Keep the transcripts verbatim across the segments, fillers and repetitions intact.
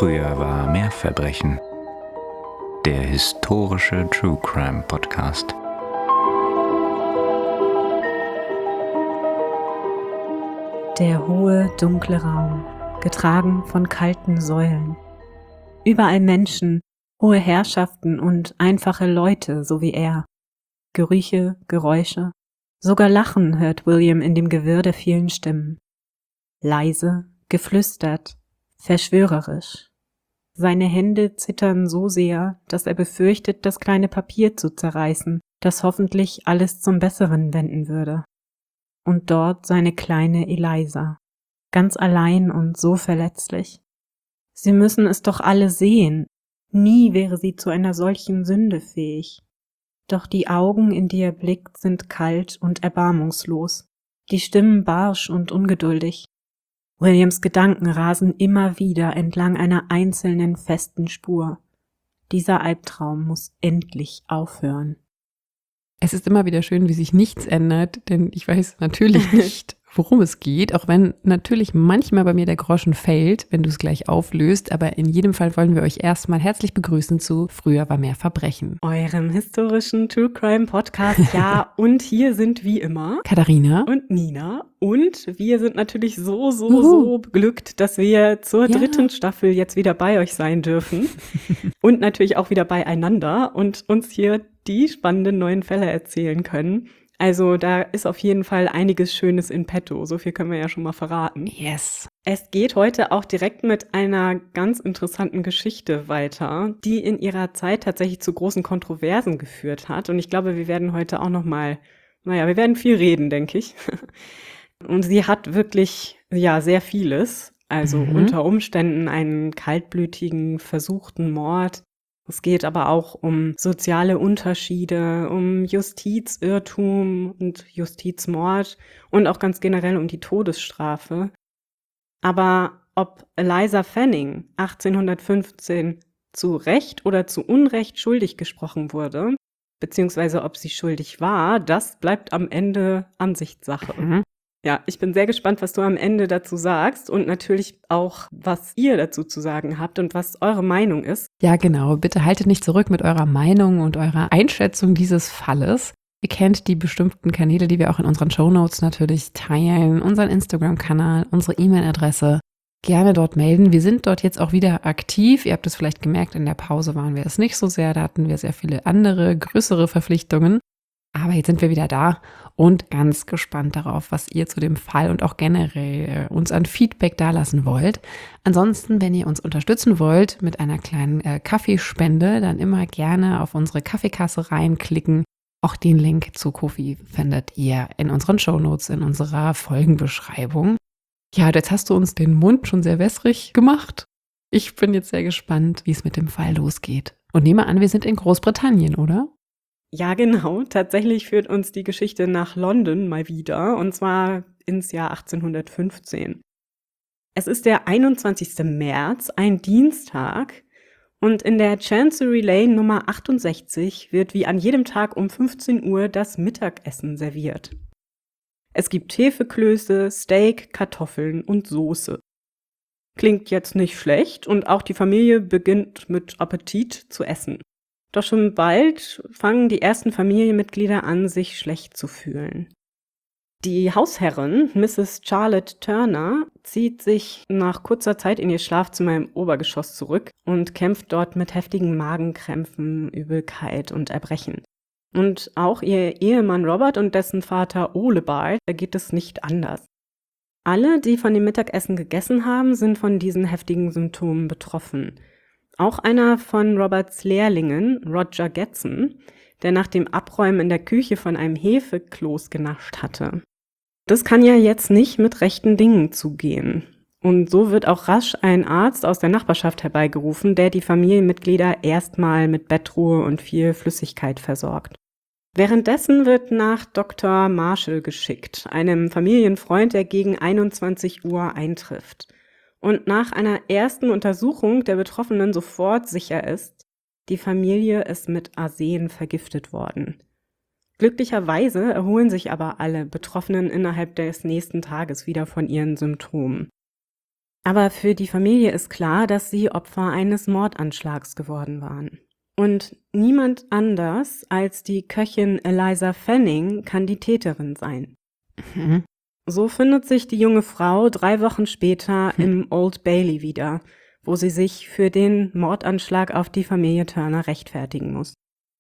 Früher war mehr Verbrechen. Der historische True Crime Podcast. Der hohe, dunkle Raum, getragen von kalten Säulen. Überall Menschen, hohe Herrschaften und einfache Leute, so wie er. Gerüche, Geräusche, sogar Lachen hört William in dem Gewirr der vielen Stimmen. Leise, geflüstert, verschwörerisch. Seine Hände zittern so sehr, dass er befürchtet, das kleine Papier zu zerreißen, das hoffentlich alles zum Besseren wenden würde. Und dort seine kleine Eliza, ganz allein und so verletzlich. Sie müssen es doch alle sehen. Nie wäre sie zu einer solchen Sünde fähig. Doch die Augen, in die er blickt, sind kalt und erbarmungslos, die Stimmen barsch und ungeduldig. Williams Gedanken rasen immer wieder entlang einer einzelnen festen Spur. Dieser Albtraum muss endlich aufhören. Es ist immer wieder schön, wie sich nichts ändert, denn ich weiß natürlich nicht, worum es geht, auch wenn natürlich manchmal bei mir der Groschen fällt, wenn du es gleich auflöst, aber in jedem Fall wollen wir euch erstmal herzlich begrüßen zu Früher war mehr Verbrechen. Eurem historischen True Crime Podcast, ja, und hier sind wie immer Katharina und Nina und wir sind natürlich so, so, Uhu. so beglückt, dass wir zur Ja. dritten Staffel jetzt wieder bei euch sein dürfen und natürlich auch wieder beieinander und uns hier die spannenden neuen Fälle erzählen können. Also da ist auf jeden Fall einiges Schönes in petto, so viel können wir ja schon mal verraten. Yes. Es geht heute auch direkt mit einer ganz interessanten Geschichte weiter, die in ihrer Zeit tatsächlich zu großen Kontroversen geführt hat. Und ich glaube, wir werden heute auch noch mal, naja, wir werden viel reden, denke ich. Und sie hat wirklich, ja, sehr vieles. Also Mhm. unter Umständen einen kaltblütigen, versuchten Mord. Es geht aber auch um soziale Unterschiede, um Justizirrtum und Justizmord und auch ganz generell um die Todesstrafe. Aber ob Eliza Fanning achtzehnhundertfünfzehn zu Recht oder zu Unrecht schuldig gesprochen wurde, beziehungsweise ob sie schuldig war, das bleibt am Ende Ansichtssache. Mhm. Ja, ich bin sehr gespannt, was du am Ende dazu sagst und natürlich auch, was ihr dazu zu sagen habt und was eure Meinung ist. Ja, genau. Bitte haltet nicht zurück mit eurer Meinung und eurer Einschätzung dieses Falles. Ihr kennt die bestimmten Kanäle, die wir auch in unseren Shownotes natürlich teilen, unseren Instagram-Kanal, unsere E-Mail-Adresse. Gerne dort melden. Wir sind dort jetzt auch wieder aktiv. Ihr habt es vielleicht gemerkt, in der Pause waren wir es nicht so sehr. Da hatten wir sehr viele andere, größere Verpflichtungen. Aber jetzt sind wir wieder da und ganz gespannt darauf, was ihr zu dem Fall und auch generell äh, uns an Feedback dalassen wollt. Ansonsten, wenn ihr uns unterstützen wollt mit einer kleinen äh, Kaffeespende, dann immer gerne auf unsere Kaffeekasse reinklicken. Auch den Link zu Ko-fi findet ihr in unseren Shownotes, in unserer Folgenbeschreibung. Ja, jetzt hast du uns den Mund schon sehr wässrig gemacht. Ich bin jetzt sehr gespannt, wie es mit dem Fall losgeht. Und nehme an, wir sind in Großbritannien, oder? Ja, genau. Tatsächlich führt uns die Geschichte nach London mal wieder, und zwar ins Jahr achtzehnhundertfünfzehn. Es ist der einundzwanzigsten März, ein Dienstag, und in der Chancery Lane Nummer achtundsechzig wird wie an jedem Tag um fünfzehn Uhr das Mittagessen serviert. Es gibt Hefeklöße, Steak, Kartoffeln und Soße. Klingt jetzt nicht schlecht und auch die Familie beginnt mit Appetit zu essen. Doch schon bald fangen die ersten Familienmitglieder an, sich schlecht zu fühlen. Die Hausherrin, Misses Charlotte Turner, zieht sich nach kurzer Zeit in ihr Schlafzimmer im Obergeschoss zurück und kämpft dort mit heftigen Magenkrämpfen, Übelkeit und Erbrechen. Und auch ihr Ehemann Robert und dessen Vater Olebard, da geht es nicht anders. Alle, die von dem Mittagessen gegessen haben, sind von diesen heftigen Symptomen betroffen. Auch einer von Roberts Lehrlingen, Roger Getson, der nach dem Abräumen in der Küche von einem Hefekloß genascht hatte. Das kann ja jetzt nicht mit rechten Dingen zugehen. Und so wird auch rasch ein Arzt aus der Nachbarschaft herbeigerufen, der die Familienmitglieder erstmal mit Bettruhe und viel Flüssigkeit versorgt. Währenddessen wird nach Doktor Marshall geschickt, einem Familienfreund, der gegen einundzwanzig Uhr eintrifft. Und nach einer ersten Untersuchung der Betroffenen sofort sicher ist, die Familie ist mit Arsen vergiftet worden. Glücklicherweise erholen sich aber alle Betroffenen innerhalb des nächsten Tages wieder von ihren Symptomen. Aber für die Familie ist klar, dass sie Opfer eines Mordanschlags geworden waren. Und niemand anders als die Köchin Eliza Fanning kann die Täterin sein. Mhm. So findet sich die junge Frau drei Wochen später Hm. im Old Bailey wieder, wo sie sich für den Mordanschlag auf die Familie Turner rechtfertigen muss.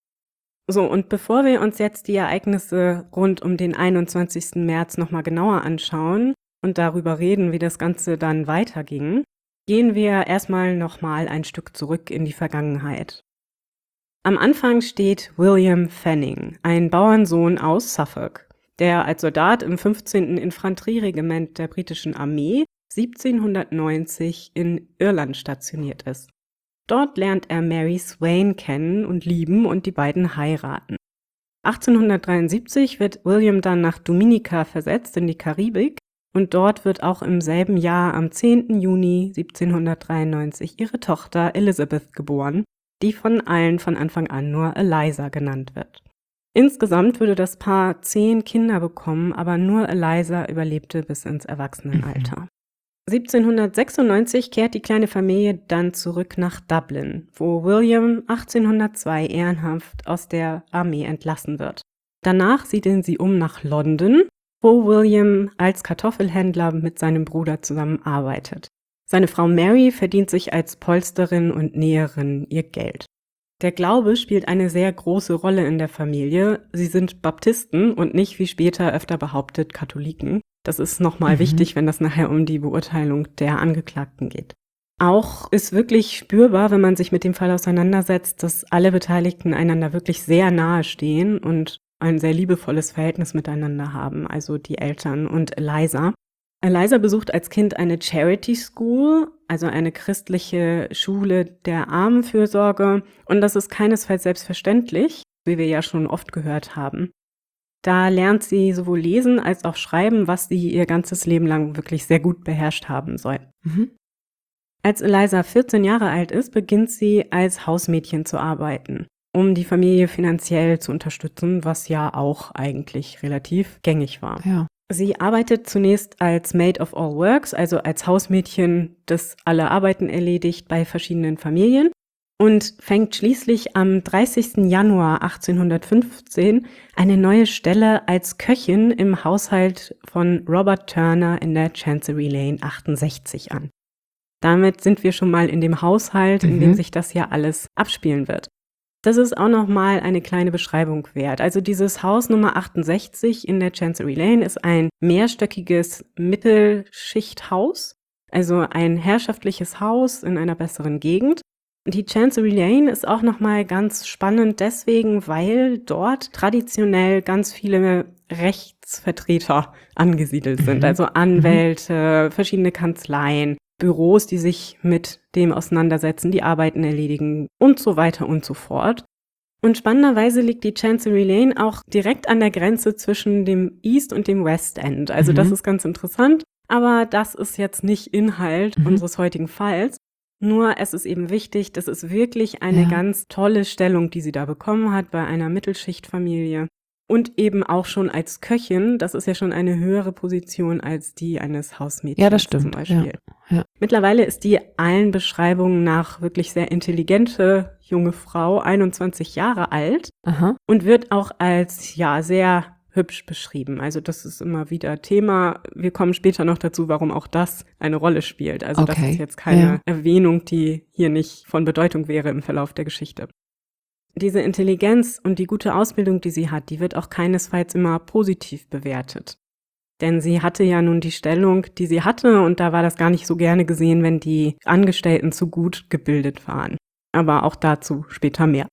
So, und bevor wir uns jetzt die Ereignisse rund um den einundzwanzigsten März nochmal genauer anschauen und darüber reden, wie das Ganze dann weiterging, gehen wir erstmal nochmal ein Stück zurück in die Vergangenheit. Am Anfang steht William Fanning, ein Bauernsohn aus Suffolk, der als Soldat im fünfzehnten Infanterieregiment der britischen Armee siebzehnhundertneunzig in Irland stationiert ist. Dort lernt er Mary Swain kennen und lieben und die beiden heiraten. achtzehnhundertdreiundsiebzig wird William dann nach Dominica versetzt in die Karibik und dort wird auch im selben Jahr am zehnten Juni siebzehnhundertdreiundneunzig ihre Tochter Elizabeth geboren, die von allen von Anfang an nur Eliza genannt wird. Insgesamt würde das Paar zehn Kinder bekommen, aber nur Eliza überlebte bis ins Erwachsenenalter. siebzehnhundertsechsundneunzig kehrt die kleine Familie dann zurück nach Dublin, wo William achtzehnhundertzwei ehrenhaft aus der Armee entlassen wird. Danach siedeln sie um nach London, wo William als Kartoffelhändler mit seinem Bruder zusammenarbeitet. Seine Frau Mary verdient sich als Polsterin und Näherin ihr Geld. Der Glaube spielt eine sehr große Rolle in der Familie. Sie sind Baptisten und nicht, wie später öfter behauptet, Katholiken. Das ist nochmal Mhm. wichtig, wenn das nachher um die Beurteilung der Angeklagten geht. Auch ist wirklich spürbar, wenn man sich mit dem Fall auseinandersetzt, dass alle Beteiligten einander wirklich sehr nahe stehen und ein sehr liebevolles Verhältnis miteinander haben, also die Eltern und Eliza. Eliza besucht als Kind eine Charity School, also eine christliche Schule der Armenfürsorge, und das ist keinesfalls selbstverständlich, wie wir ja schon oft gehört haben. Da lernt sie sowohl lesen als auch schreiben, was sie ihr ganzes Leben lang wirklich sehr gut beherrscht haben soll. Mhm. Als Eliza vierzehn Jahre alt ist, beginnt sie als Hausmädchen zu arbeiten, um die Familie finanziell zu unterstützen, was ja auch eigentlich relativ gängig war. Ja. Sie arbeitet zunächst als Maid of All Works, also als Hausmädchen, das alle Arbeiten erledigt bei verschiedenen Familien, und fängt schließlich am dreißigsten Januar achtzehnhundertfünfzehn eine neue Stelle als Köchin im Haushalt von Robert Turner in der Chancery Lane achtundsechzig an. Damit sind wir schon mal in dem Haushalt, in Mhm. dem sich das ja alles abspielen wird. Das ist auch nochmal eine kleine Beschreibung wert. Also dieses Haus Nummer achtundsechzig in der Chancery Lane ist ein mehrstöckiges Mittelschichthaus, also ein herrschaftliches Haus in einer besseren Gegend. Die Chancery Lane ist auch nochmal ganz spannend deswegen, weil dort traditionell ganz viele Rechtsvertreter angesiedelt sind, Mhm. also Anwälte, verschiedene Kanzleien, Büros, die sich mit dem auseinandersetzen, die Arbeiten erledigen und so weiter und so fort. Und spannenderweise liegt die Chancery Lane auch direkt an der Grenze zwischen dem East und dem West End. Also Mhm. das ist ganz interessant, aber das ist jetzt nicht Inhalt Mhm. unseres heutigen Falls. Nur es ist eben wichtig, das ist wirklich eine Ja. ganz tolle Stellung, die sie da bekommen hat bei einer Mittelschichtfamilie. Und eben auch schon als Köchin, das ist ja schon eine höhere Position als die eines Hausmädchens Ja, das zum stimmt. Beispiel. Ja. Ja. Mittlerweile ist die allen Beschreibungen nach wirklich sehr intelligente junge Frau, einundzwanzig Jahre alt, Aha. und wird auch als ja sehr hübsch beschrieben. Also das ist immer wieder Thema. Wir kommen später noch dazu, warum auch das eine Rolle spielt. Also das Okay. ist jetzt keine Ja. Erwähnung, die hier nicht von Bedeutung wäre im Verlauf der Geschichte. Diese Intelligenz und die gute Ausbildung, die sie hat, die wird auch keinesfalls immer positiv bewertet. Denn sie hatte ja nun die Stellung, die sie hatte, und da war das gar nicht so gerne gesehen, wenn die Angestellten zu gut gebildet waren. Aber auch dazu später mehr.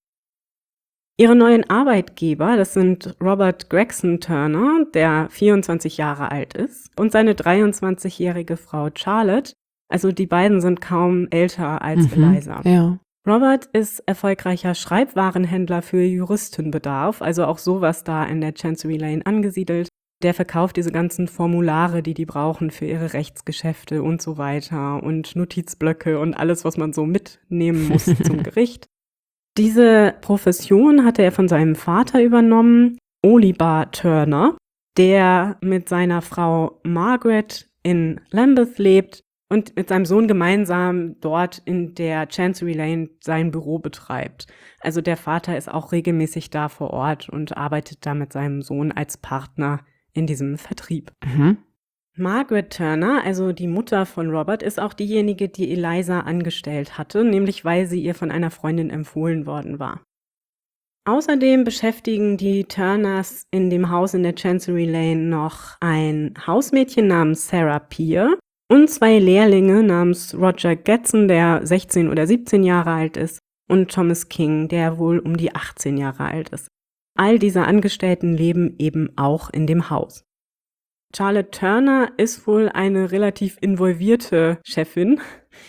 Ihre neuen Arbeitgeber, das sind Robert Gregson Turner, der vierundzwanzig Jahre alt ist, und seine dreiundzwanzigjährige Frau Charlotte. Also die beiden sind kaum älter als Mhm. Eliza. Ja. Robert ist erfolgreicher Schreibwarenhändler für Juristenbedarf, also auch sowas da in der Chancery Lane angesiedelt. Der verkauft diese ganzen Formulare, die die brauchen für ihre Rechtsgeschäfte und so weiter, und Notizblöcke und alles, was man so mitnehmen muss zum Gericht. Diese Profession hatte er von seinem Vater übernommen, Oliver Turner, der mit seiner Frau Margaret in Lambeth lebt und mit seinem Sohn gemeinsam dort in der Chancery Lane sein Büro betreibt. Also der Vater ist auch regelmäßig da vor Ort und arbeitet da mit seinem Sohn als Partner in diesem Vertrieb. Mhm. Margaret Turner, also die Mutter von Robert, ist auch diejenige, die Eliza angestellt hatte, nämlich weil sie ihr von einer Freundin empfohlen worden war. Außerdem beschäftigen die Turners in dem Haus in der Chancery Lane noch ein Hausmädchen namens Sarah Peer und zwei Lehrlinge namens Roger Getson, der sechzehn oder siebzehn Jahre alt ist, und Thomas King, der wohl um die achtzehn Jahre alt ist. All diese Angestellten leben eben auch in dem Haus. Charlotte Turner ist wohl eine relativ involvierte Chefin.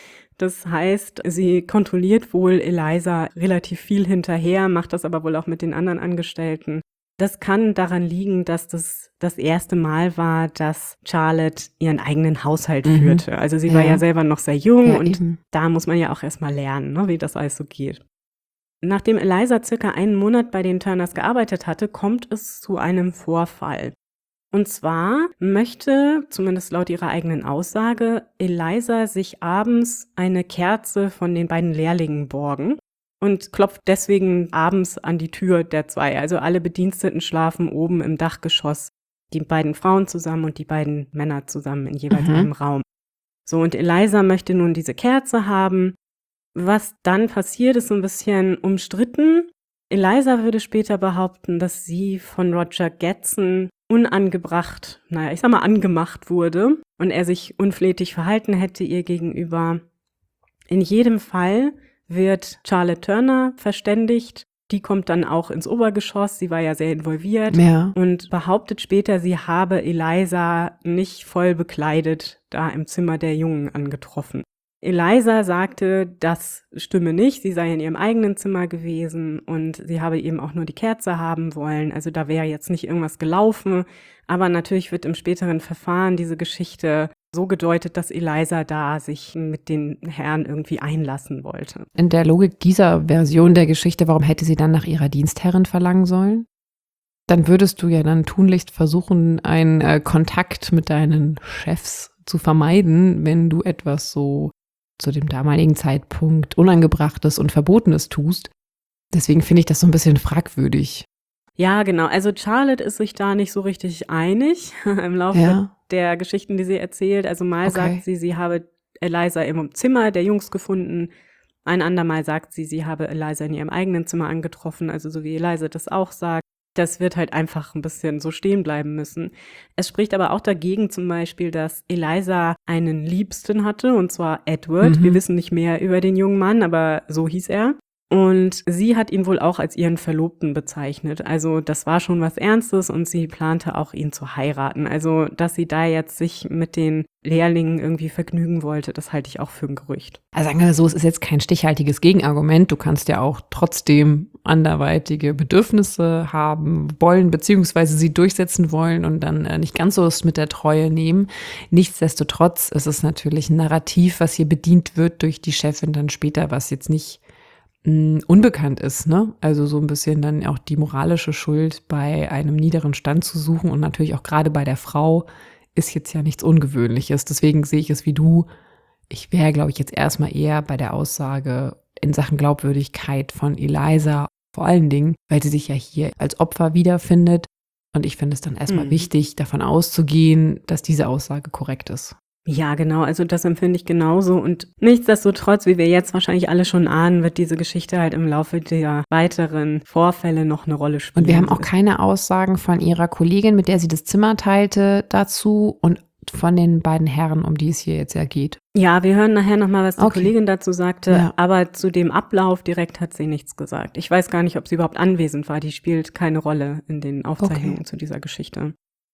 Das heißt, sie kontrolliert wohl Eliza relativ viel hinterher, macht das aber wohl auch mit den anderen Angestellten. Das kann daran liegen, dass das das erste Mal war, dass Charlotte ihren eigenen Haushalt Mhm. führte. Also sie Ja. war ja selber noch sehr jung Ja, und eben. da muss man ja auch erstmal lernen, ne, wie das alles so geht. Nachdem Eliza circa einen Monat bei den Turners gearbeitet hatte, kommt es zu einem Vorfall. Und zwar möchte, zumindest laut ihrer eigenen Aussage, Eliza sich abends eine Kerze von den beiden Lehrlingen borgen und klopft deswegen abends an die Tür der zwei. Also alle Bediensteten schlafen oben im Dachgeschoss, die beiden Frauen zusammen und die beiden Männer zusammen in jeweils Mhm. einem Raum. So, und Eliza möchte nun diese Kerze haben. Was dann passiert, ist so ein bisschen umstritten. Eliza würde später behaupten, dass sie von Roger Getson unangebracht, naja, ich sag mal angemacht wurde und er sich unflätig verhalten hätte ihr gegenüber. In jedem Fall wird Charlotte Turner verständigt. Die kommt dann auch ins Obergeschoss. Sie war ja sehr involviert. Ja. Und behauptet später, sie habe Eliza nicht voll bekleidet da im Zimmer der Jungen angetroffen. Eliza sagte, das stimme nicht, sie sei in ihrem eigenen Zimmer gewesen und sie habe eben auch nur die Kerze haben wollen, also da wäre jetzt nicht irgendwas gelaufen, aber natürlich wird im späteren Verfahren diese Geschichte so gedeutet, dass Eliza da sich mit den Herren irgendwie einlassen wollte. In der Logik dieser Version der Geschichte, warum hätte sie dann nach ihrer Dienstherrin verlangen sollen? Dann würdest du ja dann tunlichst versuchen, einen äh, Kontakt mit deinen Chefs zu vermeiden, wenn du etwas so zu dem damaligen Zeitpunkt Unangebrachtes und Verbotenes tust. Deswegen finde ich das so ein bisschen fragwürdig. Ja, genau. Also Charlotte ist sich da nicht so richtig einig im Laufe Ja. der Geschichten, die sie erzählt. Also mal Okay. sagt sie, sie habe Eliza im Zimmer der Jungs gefunden. Ein andermal sagt sie, sie habe Eliza in ihrem eigenen Zimmer angetroffen. Also so wie Eliza das auch sagt. Das wird halt einfach ein bisschen so stehen bleiben müssen. Es spricht aber auch dagegen zum Beispiel, dass Eliza einen Liebsten hatte, und zwar Edward. Mhm. Wir wissen nicht mehr über den jungen Mann, aber so hieß er. Und sie hat ihn wohl auch als ihren Verlobten bezeichnet. Also das war schon was Ernstes und sie plante auch, ihn zu heiraten. Also dass sie da jetzt sich mit den Lehrlingen irgendwie vergnügen wollte, das halte ich auch für ein Gerücht. Also sagen wir so, es ist jetzt kein stichhaltiges Gegenargument. Du kannst ja auch trotzdem anderweitige Bedürfnisse haben wollen, beziehungsweise sie durchsetzen wollen und dann äh, nicht ganz so es mit der Treue nehmen. Nichtsdestotrotz ist es natürlich ein Narrativ, was hier bedient wird durch die Chefin dann später, was jetzt nicht mh, unbekannt ist, ne? Also so ein bisschen dann auch die moralische Schuld bei einem niederen Stand zu suchen und natürlich auch gerade bei der Frau ist jetzt ja nichts Ungewöhnliches. Deswegen sehe ich es wie du. Ich wäre, glaube ich, jetzt erstmal eher bei der Aussage in Sachen Glaubwürdigkeit von Eliza, vor allen Dingen, weil sie sich ja hier als Opfer wiederfindet. Und ich finde es dann erstmal Mhm. wichtig, davon auszugehen, dass diese Aussage korrekt ist. Ja, genau, also das empfinde ich genauso und nichtsdestotrotz, wie wir jetzt wahrscheinlich alle schon ahnen, wird diese Geschichte halt im Laufe der weiteren Vorfälle noch eine Rolle spielen. Und wir haben auch keine Aussagen von ihrer Kollegin, mit der sie das Zimmer teilte, dazu und von den beiden Herren, um die es hier jetzt ja geht. Ja, wir hören nachher nochmal, was die Okay. Kollegin dazu sagte, Ja. aber zu dem Ablauf direkt hat sie nichts gesagt. Ich weiß gar nicht, ob sie überhaupt anwesend war, die spielt keine Rolle in den Aufzeichnungen Okay. zu dieser Geschichte.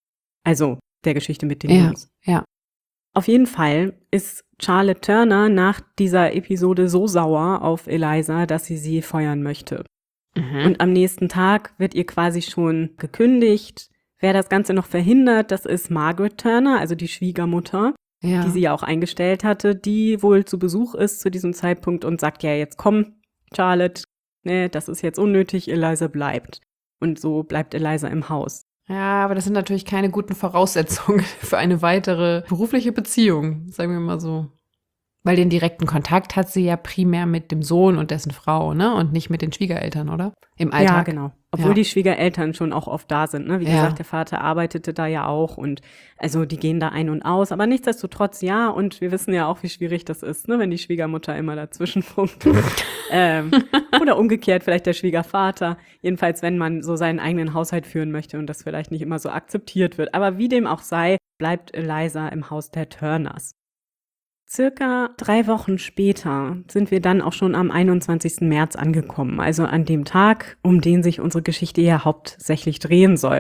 Also der Geschichte mit den Ja, Jungs. ja. Auf jeden Fall ist Charlotte Turner nach dieser Episode so sauer auf Eliza, dass sie sie feuern möchte. Mhm. Und am nächsten Tag wird ihr quasi schon gekündigt. Wer das Ganze noch verhindert, das ist Margaret Turner, also die Schwiegermutter, ja. die sie ja auch eingestellt hatte, die wohl zu Besuch ist zu diesem Zeitpunkt und sagt, ja, jetzt komm, Charlotte, ne, das ist jetzt unnötig, Eliza bleibt. Und so bleibt Eliza im Haus. Ja, aber das sind natürlich keine guten Voraussetzungen für eine weitere berufliche Beziehung, sagen wir mal so. Weil den direkten Kontakt hat sie ja primär mit dem Sohn und dessen Frau, ne? Und nicht mit den Schwiegereltern, oder? Im Alltag. Ja, genau. Obwohl Ja. die Schwiegereltern schon auch oft da sind, ne? Wie Ja. gesagt, der Vater arbeitete da ja auch und also die gehen da ein und aus. Aber nichtsdestotrotz, ja, und wir wissen ja auch, wie schwierig das ist, ne? Wenn die Schwiegermutter immer dazwischen funkt. ähm, oder umgekehrt, vielleicht der Schwiegervater. Jedenfalls, wenn man so seinen eigenen Haushalt führen möchte und das vielleicht nicht immer so akzeptiert wird. Aber wie dem auch sei, bleibt Eliza im Haus der Turners. Circa drei Wochen später sind wir dann auch schon am einundzwanzigsten März angekommen, also an dem Tag, um den sich unsere Geschichte ja hauptsächlich drehen soll.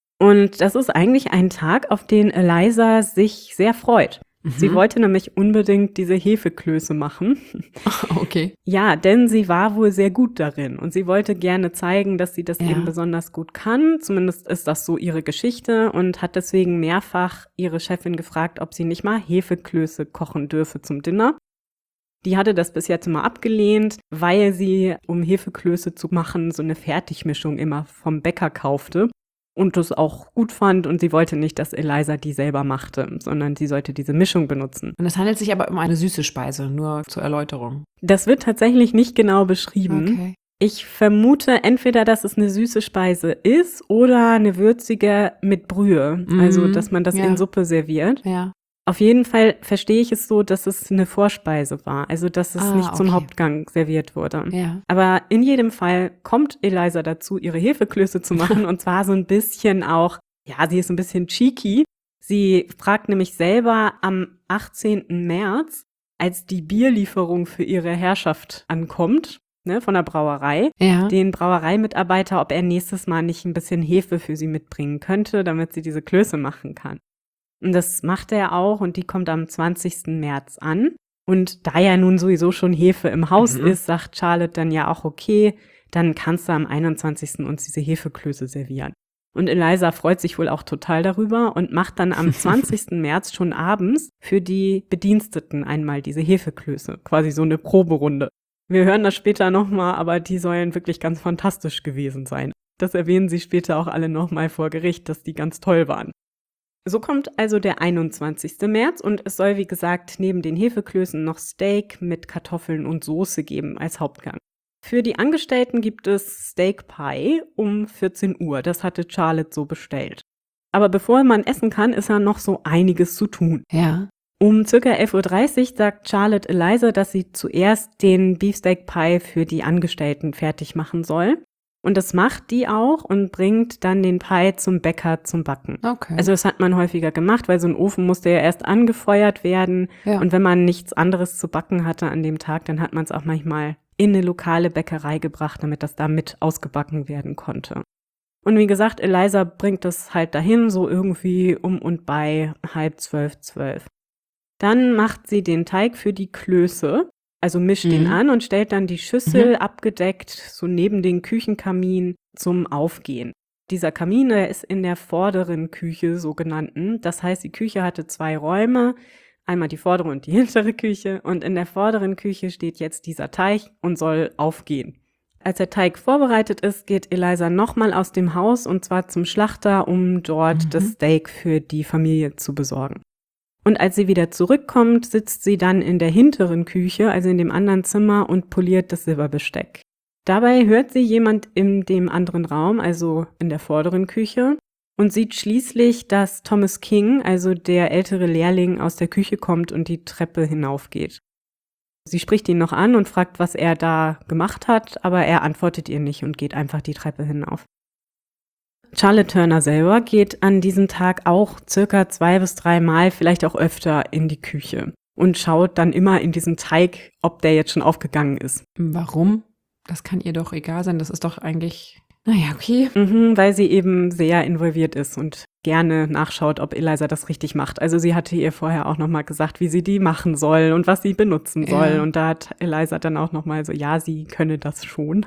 Und das ist eigentlich ein Tag, auf den Eliza sich sehr freut. Mhm. Sie wollte nämlich unbedingt diese Hefeklöße machen. Okay. Ja, denn sie war wohl sehr gut darin und sie wollte gerne zeigen, dass sie das Ja. eben besonders gut kann. Zumindest ist das so ihre Geschichte und hat deswegen mehrfach ihre Chefin gefragt, ob sie nicht mal Hefeklöße kochen dürfe zum Dinner. Die hatte das bis jetzt immer abgelehnt, weil sie, um Hefeklöße zu machen, so eine Fertigmischung immer vom Bäcker kaufte und das auch gut fand und sie wollte nicht, dass Eliza die selber machte, sondern sie sollte diese Mischung benutzen. Und es handelt sich aber um eine süße Speise, nur zur Erläuterung. Das wird tatsächlich nicht genau beschrieben. Okay. Ich vermute entweder, dass es eine süße Speise ist oder eine würzige mit Brühe, Mhm, also dass man das ja. in Suppe serviert. Ja. Auf jeden Fall verstehe ich es so, dass es eine Vorspeise war, also dass es Ah, nicht zum okay. Hauptgang serviert wurde. Ja. Aber in jedem Fall kommt Eliza dazu, ihre Hefeklöße zu machen und zwar so ein bisschen auch, ja, sie ist ein bisschen cheeky. Sie fragt nämlich selber am achtzehnten März, als die Bierlieferung für ihre Herrschaft ankommt, ne, von der Brauerei, Ja. den Brauereimitarbeiter, ob er nächstes Mal nicht ein bisschen Hefe für sie mitbringen könnte, damit sie diese Klöße machen kann. Und das macht er auch und die kommt am zwanzigsten März an. Und da ja nun sowieso schon Hefe im Haus Mhm. ist, sagt Charlotte dann ja auch, okay, dann kannst du am einundzwanzigsten uns diese Hefeklöße servieren. Und Eliza freut sich wohl auch total darüber und macht dann am zwanzigsten März schon abends für die Bediensteten einmal diese Hefeklöße, quasi so eine Proberunde. Wir hören das später nochmal, aber die sollen wirklich ganz fantastisch gewesen sein. Das erwähnen sie später auch alle nochmal vor Gericht, dass die ganz toll waren. So kommt also der einundzwanzigste März und es soll, wie gesagt, neben den Hefeklößen noch Steak mit Kartoffeln und Soße geben als Hauptgang. Für die Angestellten gibt es Steak Pie um vierzehn Uhr. Das hatte Charlotte so bestellt. Aber bevor man essen kann, ist ja noch so einiges zu tun. Ja. Um circa elf Uhr dreißig sagt Charlotte Eliza, dass sie zuerst den Beefsteak Pie für die Angestellten fertig machen soll. Und das macht die auch und bringt dann den Pie zum Bäcker zum Backen. Okay. Also das hat man häufiger gemacht, weil so ein Ofen musste ja erst angefeuert werden. ja. Und wenn man nichts anderes zu backen hatte an dem Tag, dann hat man es auch manchmal in eine lokale Bäckerei gebracht, damit das da mit ausgebacken werden konnte. Und wie gesagt, Eliza bringt das halt dahin, so irgendwie um und bei halb zwölf, zwölf. Dann macht sie den Teig für die Klöße, also mischt Mhm. den an und stellt dann die Schüssel abgedeckt so neben den Küchenkamin zum Aufgehen. Dieser Kamin, der ist in der vorderen Küche so genannten. Das heißt, die Küche hatte zwei Räume, einmal die vordere und die hintere Küche. Und in der vorderen Küche steht jetzt dieser Teig und soll aufgehen. Als der Teig vorbereitet ist, geht Eliza nochmal aus dem Haus und zwar zum Schlachter, um dort Mhm. das Steak für die Familie zu besorgen. Und als sie wieder zurückkommt, sitzt sie dann in der hinteren Küche, also in dem anderen Zimmer, und poliert das Silberbesteck. Dabei hört sie jemand in dem anderen Raum, also in der vorderen Küche, und sieht schließlich, dass Thomas King, also der ältere Lehrling, aus der Küche kommt und die Treppe hinaufgeht. Sie spricht ihn noch an und fragt, was er da gemacht hat, aber er antwortet ihr nicht und geht einfach die Treppe hinauf. Charlotte Turner selber geht an diesem Tag auch circa zwei bis drei Mal, vielleicht auch öfter, in die Küche und schaut dann immer in diesen Teig, ob der jetzt schon aufgegangen ist. Warum? Das kann ihr doch egal sein. Das ist doch eigentlich, naja, okay. Mhm, weil sie eben sehr involviert ist und gerne nachschaut, ob Eliza das richtig macht. Also sie hatte ihr vorher auch nochmal gesagt, wie sie die machen soll und was sie benutzen soll. Ja. Und da hat Eliza dann auch nochmal so, ja, sie könne das schon.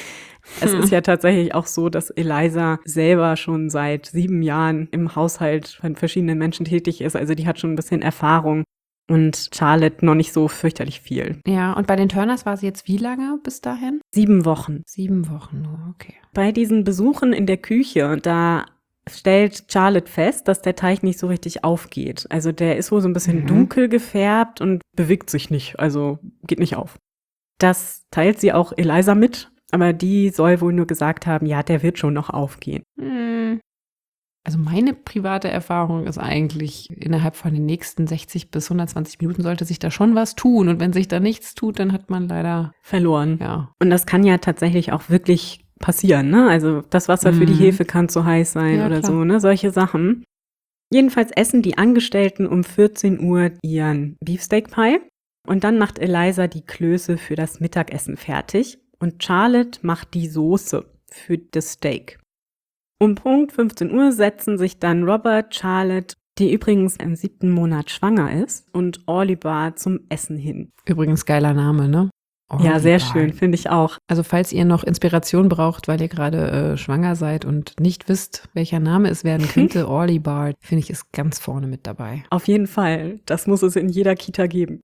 Es Hm. ist ja tatsächlich auch so, dass Eliza selber schon seit sieben Jahren im Haushalt von verschiedenen Menschen tätig ist. Also die hat schon ein bisschen Erfahrung und Charlotte noch nicht so fürchterlich viel. Ja, und bei den Turners war sie jetzt wie lange bis dahin? Sieben Wochen. Sieben Wochen nur, okay. Bei diesen Besuchen in der Küche, da stellt Charlotte fest, dass der Teich nicht so richtig aufgeht. Also der ist wohl so ein bisschen Mhm. dunkel gefärbt und bewegt sich nicht, also geht nicht auf. Das teilt sie auch Eliza mit, aber die soll wohl nur gesagt haben, ja, der wird schon noch aufgehen. Hm. Also meine private Erfahrung ist eigentlich, innerhalb von den nächsten sechzig bis hundertzwanzig Minuten sollte sich da schon was tun. Und wenn sich da nichts tut, dann hat man leider, Verloren. ja. Und das kann ja tatsächlich auch wirklich passieren, ne? Also das Wasser für die Mhm. Hefe kann zu heiß sein Ja, oder klar. so, ne? Solche Sachen. Jedenfalls essen die Angestellten um vierzehn Uhr ihren Beefsteak Pie und dann macht Eliza die Klöße für das Mittagessen fertig und Charlotte macht die Soße für das Steak. Um Punkt fünfzehn Uhr setzen sich dann Robert, Charlotte, die übrigens im siebten Monat schwanger ist, und Orlibar zum Essen hin. Übrigens geiler Name, ne? Ja, sehr Orlibar. schön, finde ich auch. Also falls ihr noch Inspiration braucht, weil ihr gerade äh, schwanger seid und nicht wisst, welcher Name es werden könnte, Orlibar, finde ich, ist ganz vorne mit dabei. Auf jeden Fall, das muss es in jeder Kita geben.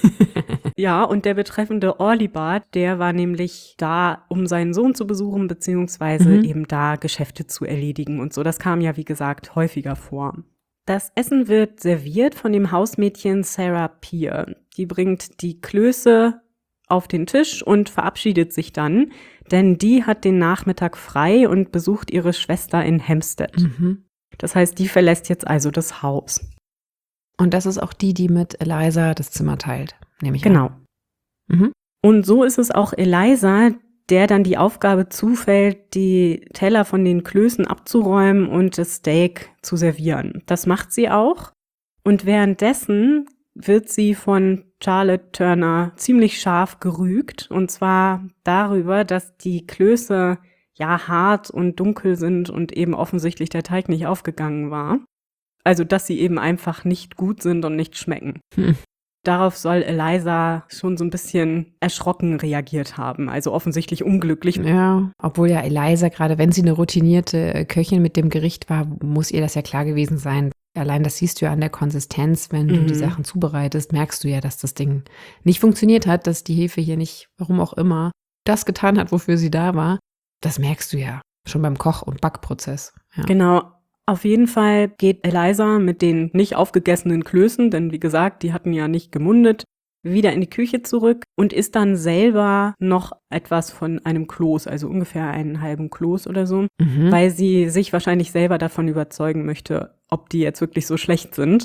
Ja, und der betreffende Orlibar, der war nämlich da, um seinen Sohn zu besuchen, beziehungsweise Mhm. eben da Geschäfte zu erledigen und so. Das kam ja, wie gesagt, häufiger vor. Das Essen wird serviert von dem Hausmädchen Sarah Peer. Die bringt die Klöße auf den Tisch und verabschiedet sich dann, denn die hat den Nachmittag frei und besucht ihre Schwester in Hampstead. Mhm. Das heißt, die verlässt jetzt also das Haus. Und das ist auch die, die mit Eliza das Zimmer teilt, nehme ich Genau. an. Mhm. Und so ist es auch Eliza, der dann die Aufgabe zufällt, die Teller von den Klößen abzuräumen und das Steak zu servieren. Das macht sie auch. Und währenddessen wird sie von Charlotte Turner ziemlich scharf gerügt. Und zwar darüber, dass die Klöße ja hart und dunkel sind und eben offensichtlich der Teig nicht aufgegangen war. Also, dass sie eben einfach nicht gut sind und nicht schmecken. Hm. Darauf soll Eliza schon so ein bisschen erschrocken reagiert haben, also offensichtlich unglücklich. Ja, obwohl ja Eliza, gerade wenn sie eine routinierte äh, Köchin mit dem Gericht war, muss ihr das ja klar gewesen sein. Allein das siehst du ja an der Konsistenz, wenn du Mhm. die Sachen zubereitest, merkst du ja, dass das Ding nicht funktioniert hat, dass die Hefe hier nicht, warum auch immer, das getan hat, wofür sie da war. Das merkst du ja schon beim Koch- und Backprozess. Ja. Genau. Auf jeden Fall geht Eliza mit den nicht aufgegessenen Klößen, denn wie gesagt, die hatten ja nicht gemundet, wieder in die Küche zurück und isst dann selber noch etwas von einem Kloß, also ungefähr einen halben Kloß oder so, Mhm. weil sie sich wahrscheinlich selber davon überzeugen möchte, ob die jetzt wirklich so schlecht sind.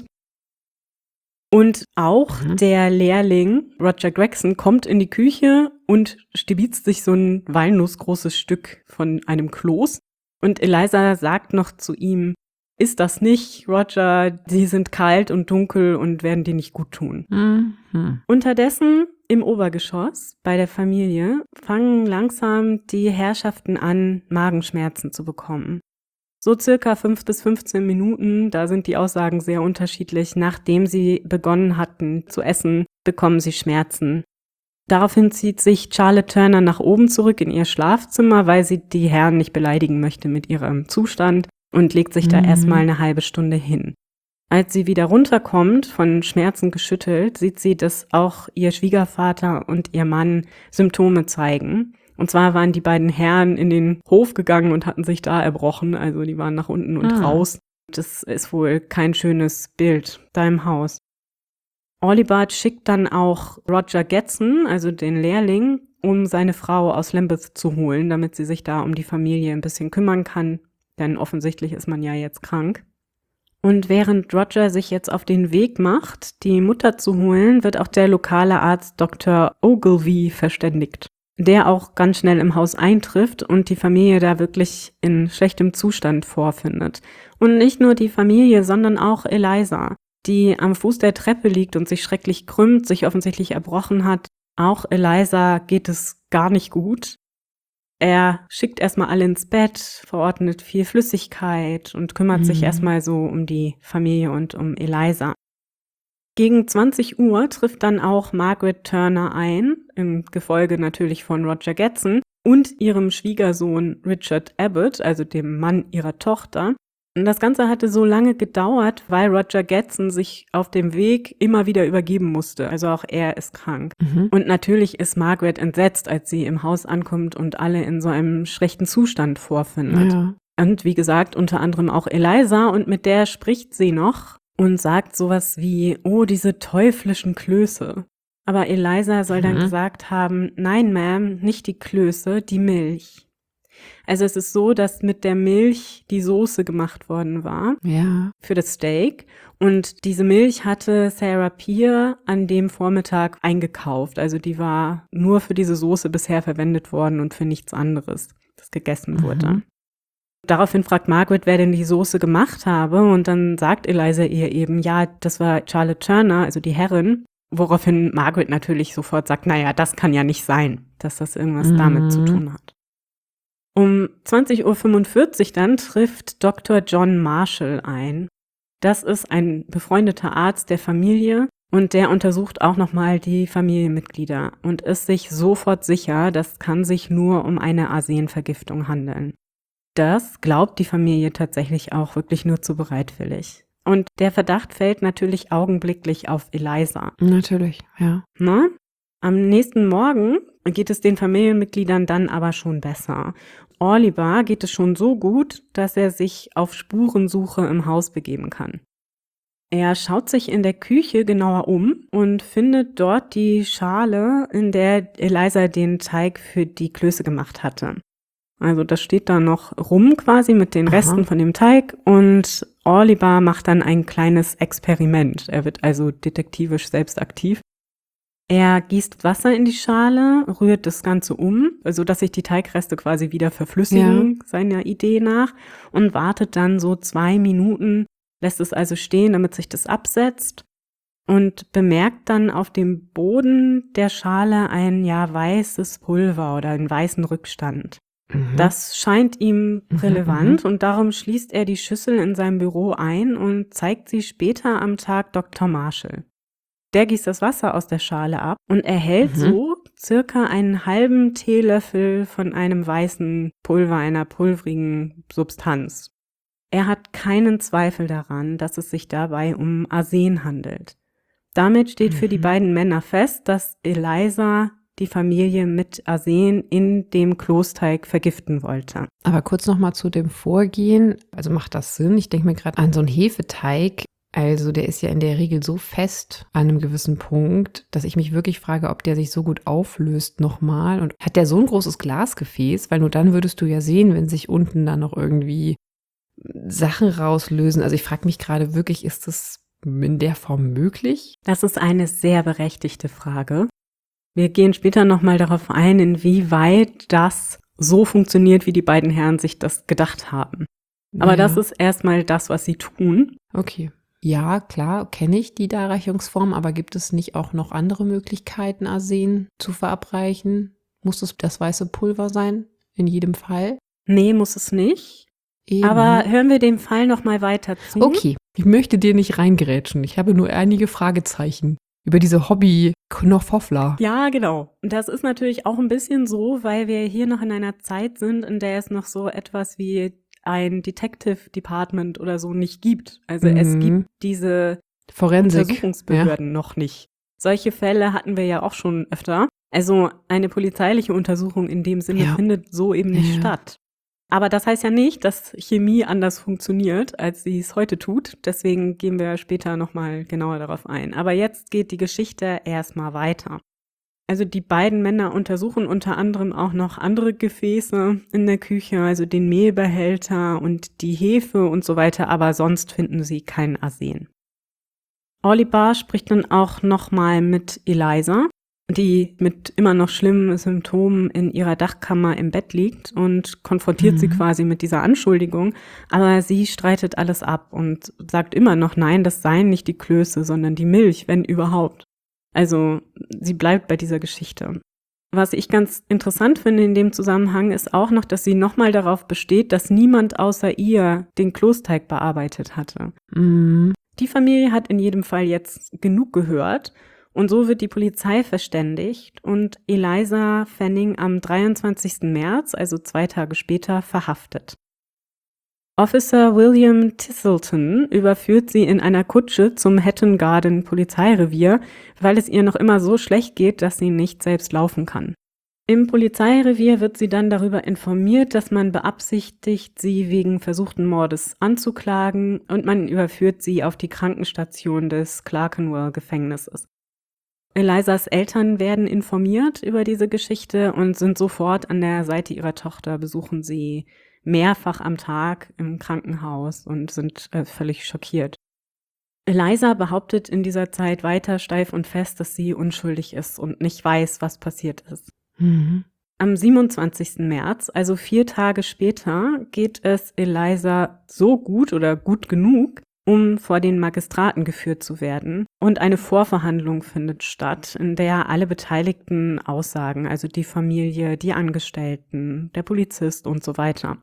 Und auch Mhm. der Lehrling Roger Gregson kommt in die Küche und stibitzt sich so ein walnussgroßes Stück von einem Kloß. Und Eliza sagt noch zu ihm, ist das nicht, Roger, die sind kalt und dunkel und werden dir nicht gut tun. Mhm. Unterdessen im Obergeschoss bei der Familie fangen langsam die Herrschaften an, Magenschmerzen zu bekommen. So circa fünf bis fünfzehn Minuten, da sind die Aussagen sehr unterschiedlich, nachdem sie begonnen hatten zu essen, bekommen sie Schmerzen. Daraufhin zieht sich Charlotte Turner nach oben zurück in ihr Schlafzimmer, weil sie die Herren nicht beleidigen möchte mit ihrem Zustand und legt sich da Mhm. erstmal eine halbe Stunde hin. Als sie wieder runterkommt, von Schmerzen geschüttelt, sieht sie, dass auch ihr Schwiegervater und ihr Mann Symptome zeigen. Und zwar waren die beiden Herren in den Hof gegangen und hatten sich da erbrochen, also die waren nach unten und Ah. raus. Das ist wohl kein schönes Bild da im Haus. Orlibar schickt dann auch Roger Gedson, also den Lehrling, um seine Frau aus Lambeth zu holen, damit sie sich da um die Familie ein bisschen kümmern kann, denn offensichtlich ist man ja jetzt krank. Und während Roger sich jetzt auf den Weg macht, die Mutter zu holen, wird auch der lokale Arzt Doktor Ogilvy verständigt, der auch ganz schnell im Haus eintrifft und die Familie da wirklich in schlechtem Zustand vorfindet. Und nicht nur die Familie, sondern auch Eliza, die am Fuß der Treppe liegt und sich schrecklich krümmt, sich offensichtlich erbrochen hat. Auch Eliza geht es gar nicht gut. Er schickt erstmal alle ins Bett, verordnet viel Flüssigkeit und kümmert Mhm. sich erstmal so um die Familie und um Eliza. Gegen zwanzig Uhr trifft dann auch Margaret Turner ein, im Gefolge natürlich von Roger Gedson und ihrem Schwiegersohn Richard Abbott, also dem Mann ihrer Tochter. Und das Ganze hatte so lange gedauert, weil Roger Gedson sich auf dem Weg immer wieder übergeben musste. Also auch er ist krank. Mhm. Und natürlich ist Margaret entsetzt, als sie im Haus ankommt und alle in so einem schlechten Zustand vorfindet. Ja. Und wie gesagt, unter anderem auch Eliza, und mit der spricht sie noch und sagt sowas wie, oh, diese teuflischen Klöße. Aber Eliza soll dann Mhm. gesagt haben, nein, Ma'am, nicht die Klöße, die Milch. Also es ist so, dass mit der Milch die Soße gemacht worden war Ja. für das Steak. Und diese Milch hatte Sarah Peer an dem Vormittag eingekauft. Also die war nur für diese Soße bisher verwendet worden und für nichts anderes, das gegessen Mhm. wurde. Daraufhin fragt Margaret, wer denn die Soße gemacht habe. Und dann sagt Eliza ihr eben, ja, das war Charlotte Turner, also die Herrin. Woraufhin Margaret natürlich sofort sagt, naja, das kann ja nicht sein, dass das irgendwas Mhm. damit zu tun hat. Um zwanzig Uhr fünfundvierzig dann trifft Doktor John Marshall ein. Das ist ein befreundeter Arzt der Familie und der untersucht auch nochmal die Familienmitglieder und ist sich sofort sicher, das kann sich nur um eine Arsenvergiftung handeln. Das glaubt die Familie tatsächlich auch wirklich nur zu bereitwillig. Und der Verdacht fällt natürlich augenblicklich auf Eliza. Natürlich, ja. Ne? Am nächsten Morgen geht es den Familienmitgliedern dann aber schon besser. Oliver geht es schon so gut, dass er sich auf Spurensuche im Haus begeben kann. Er schaut sich in der Küche genauer um und findet dort die Schale, in der Eliza den Teig für die Klöße gemacht hatte. Also das steht da noch rum quasi mit den Aha. Resten von dem Teig und Oliver macht dann ein kleines Experiment. Er wird also detektivisch selbst aktiv. Er gießt Wasser in die Schale, rührt das Ganze um, also dass sich die Teigreste quasi wieder verflüssigen, seiner Idee nach, und wartet dann so zwei Minuten, lässt es also stehen, damit sich das absetzt und bemerkt dann auf dem Boden der Schale ein ja weißes Pulver oder einen weißen Rückstand. Mhm. Das scheint ihm Mhm, relevant und darum schließt er die Schüssel in seinem Büro ein und zeigt sie später am Tag Doktor Marshall. Der gießt das Wasser aus der Schale ab und erhält Mhm. so circa einen halben Teelöffel von einem weißen Pulver, einer pulverigen Substanz. Er hat keinen Zweifel daran, dass es sich dabei um Arsen handelt. Damit steht für die Mhm. beiden Männer fest, dass Eliza die Familie mit Arsen in dem Klosteig vergiften wollte. Aber kurz nochmal zu dem Vorgehen. Also macht das Sinn? Ich denke mir gerade an so einen Hefeteig. Also der ist ja in der Regel so fest an einem gewissen Punkt, dass ich mich wirklich frage, ob der sich so gut auflöst nochmal. Und hat der so ein großes Glasgefäß? Weil nur dann würdest du ja sehen, wenn sich unten dann noch irgendwie Sachen rauslösen. Also ich frage mich gerade wirklich, ist das in der Form möglich? Das ist eine sehr berechtigte Frage. Wir gehen später nochmal darauf ein, inwieweit das so funktioniert, wie die beiden Herren sich das gedacht haben. Aber Ja. das ist erstmal das, was sie tun. Okay. Ja, klar, kenne ich die Darreichungsform, aber gibt es nicht auch noch andere Möglichkeiten, Arsen zu verabreichen? Muss es das weiße Pulver sein? In jedem Fall? Nee, muss es nicht. Eben. Aber hören wir dem Fall nochmal weiter zu. Okay, ich möchte dir nicht reingerätschen. Ich habe nur einige Fragezeichen über diese Hobby-Knoffhoffler. Ja, genau. Und das ist natürlich auch ein bisschen so, weil wir hier noch in einer Zeit sind, in der es noch so etwas wie ein Detective Department oder so nicht gibt. Also es Mhm. gibt diese Forensik. Untersuchungsbehörden noch nicht. Solche Fälle hatten wir ja auch schon öfter. Also eine polizeiliche Untersuchung in dem Sinne Ja. findet so eben nicht Ja. statt. Aber das heißt ja nicht, dass Chemie anders funktioniert, als sie es heute tut. Deswegen gehen wir später nochmal genauer darauf ein. Aber jetzt geht die Geschichte erstmal weiter. Also die beiden Männer untersuchen unter anderem auch noch andere Gefäße in der Küche, also den Mehlbehälter und die Hefe und so weiter, aber sonst finden sie kein Arsen. Oliver spricht dann auch nochmal mit Eliza, die mit immer noch schlimmen Symptomen in ihrer Dachkammer im Bett liegt und konfrontiert Mhm. sie quasi mit dieser Anschuldigung, aber sie streitet alles ab und sagt immer noch, nein, das seien nicht die Klöße, sondern die Milch, wenn überhaupt. Also sie bleibt bei dieser Geschichte. Was ich ganz interessant finde in dem Zusammenhang ist auch noch, dass sie nochmal darauf besteht, dass niemand außer ihr den Klosteig bearbeitet hatte. Mhm. Die Familie hat in jedem Fall jetzt genug gehört und so wird die Polizei verständigt und Eliza Fanning am dreiundzwanzigsten März, also zwei Tage später, verhaftet. Officer William Thistleton überführt sie in einer Kutsche zum Hatton Garden Polizeirevier, weil es ihr noch immer so schlecht geht, dass sie nicht selbst laufen kann. Im Polizeirevier wird sie dann darüber informiert, dass man beabsichtigt, sie wegen versuchten Mordes anzuklagen, und man überführt sie auf die Krankenstation des Clerkenwell-Gefängnisses. Elizas Eltern werden informiert über diese Geschichte und sind sofort an der Seite ihrer Tochter, besuchen sie mehrfach am Tag im Krankenhaus und sind äh, völlig schockiert. Eliza behauptet in dieser Zeit weiter steif und fest, dass sie unschuldig ist und nicht weiß, was passiert ist. Mhm. Am siebenundzwanzigsten März, also vier Tage später, geht es Eliza so gut oder gut genug, um vor den Magistraten geführt zu werden. Und eine Vorverhandlung findet statt, in der alle Beteiligten aussagen, also die Familie, die Angestellten, der Polizist und so weiter.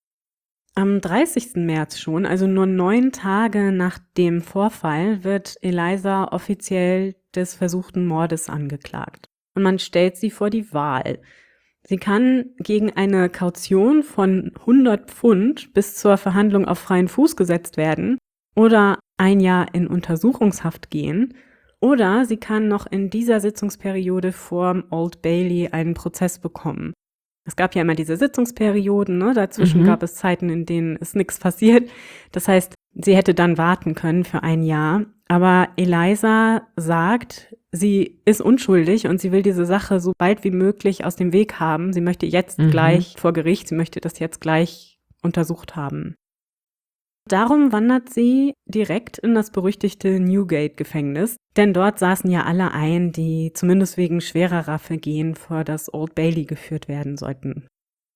Am dreißigsten März schon, also nur neun Tage nach dem Vorfall, wird Eliza offiziell des versuchten Mordes angeklagt. Und man stellt sie vor die Wahl. Sie kann gegen eine Kaution von hundert Pfund bis zur Verhandlung auf freien Fuß gesetzt werden oder ein Jahr in Untersuchungshaft gehen, oder sie kann noch in dieser Sitzungsperiode vorm Old Bailey einen Prozess bekommen. Es gab ja immer diese Sitzungsperioden, ne? Dazwischen Mhm. gab es Zeiten, in denen ist nichts passiert. Das heißt, sie hätte dann warten können für ein Jahr. Aber Eliza sagt, sie ist unschuldig und sie will diese Sache so bald wie möglich aus dem Weg haben. Sie möchte jetzt Mhm. gleich vor Gericht, sie möchte das jetzt gleich untersucht haben. Darum wandert sie direkt in das berüchtigte Newgate-Gefängnis, denn dort saßen ja alle ein, die zumindest wegen schwererer Vergehen vor das Old Bailey geführt werden sollten.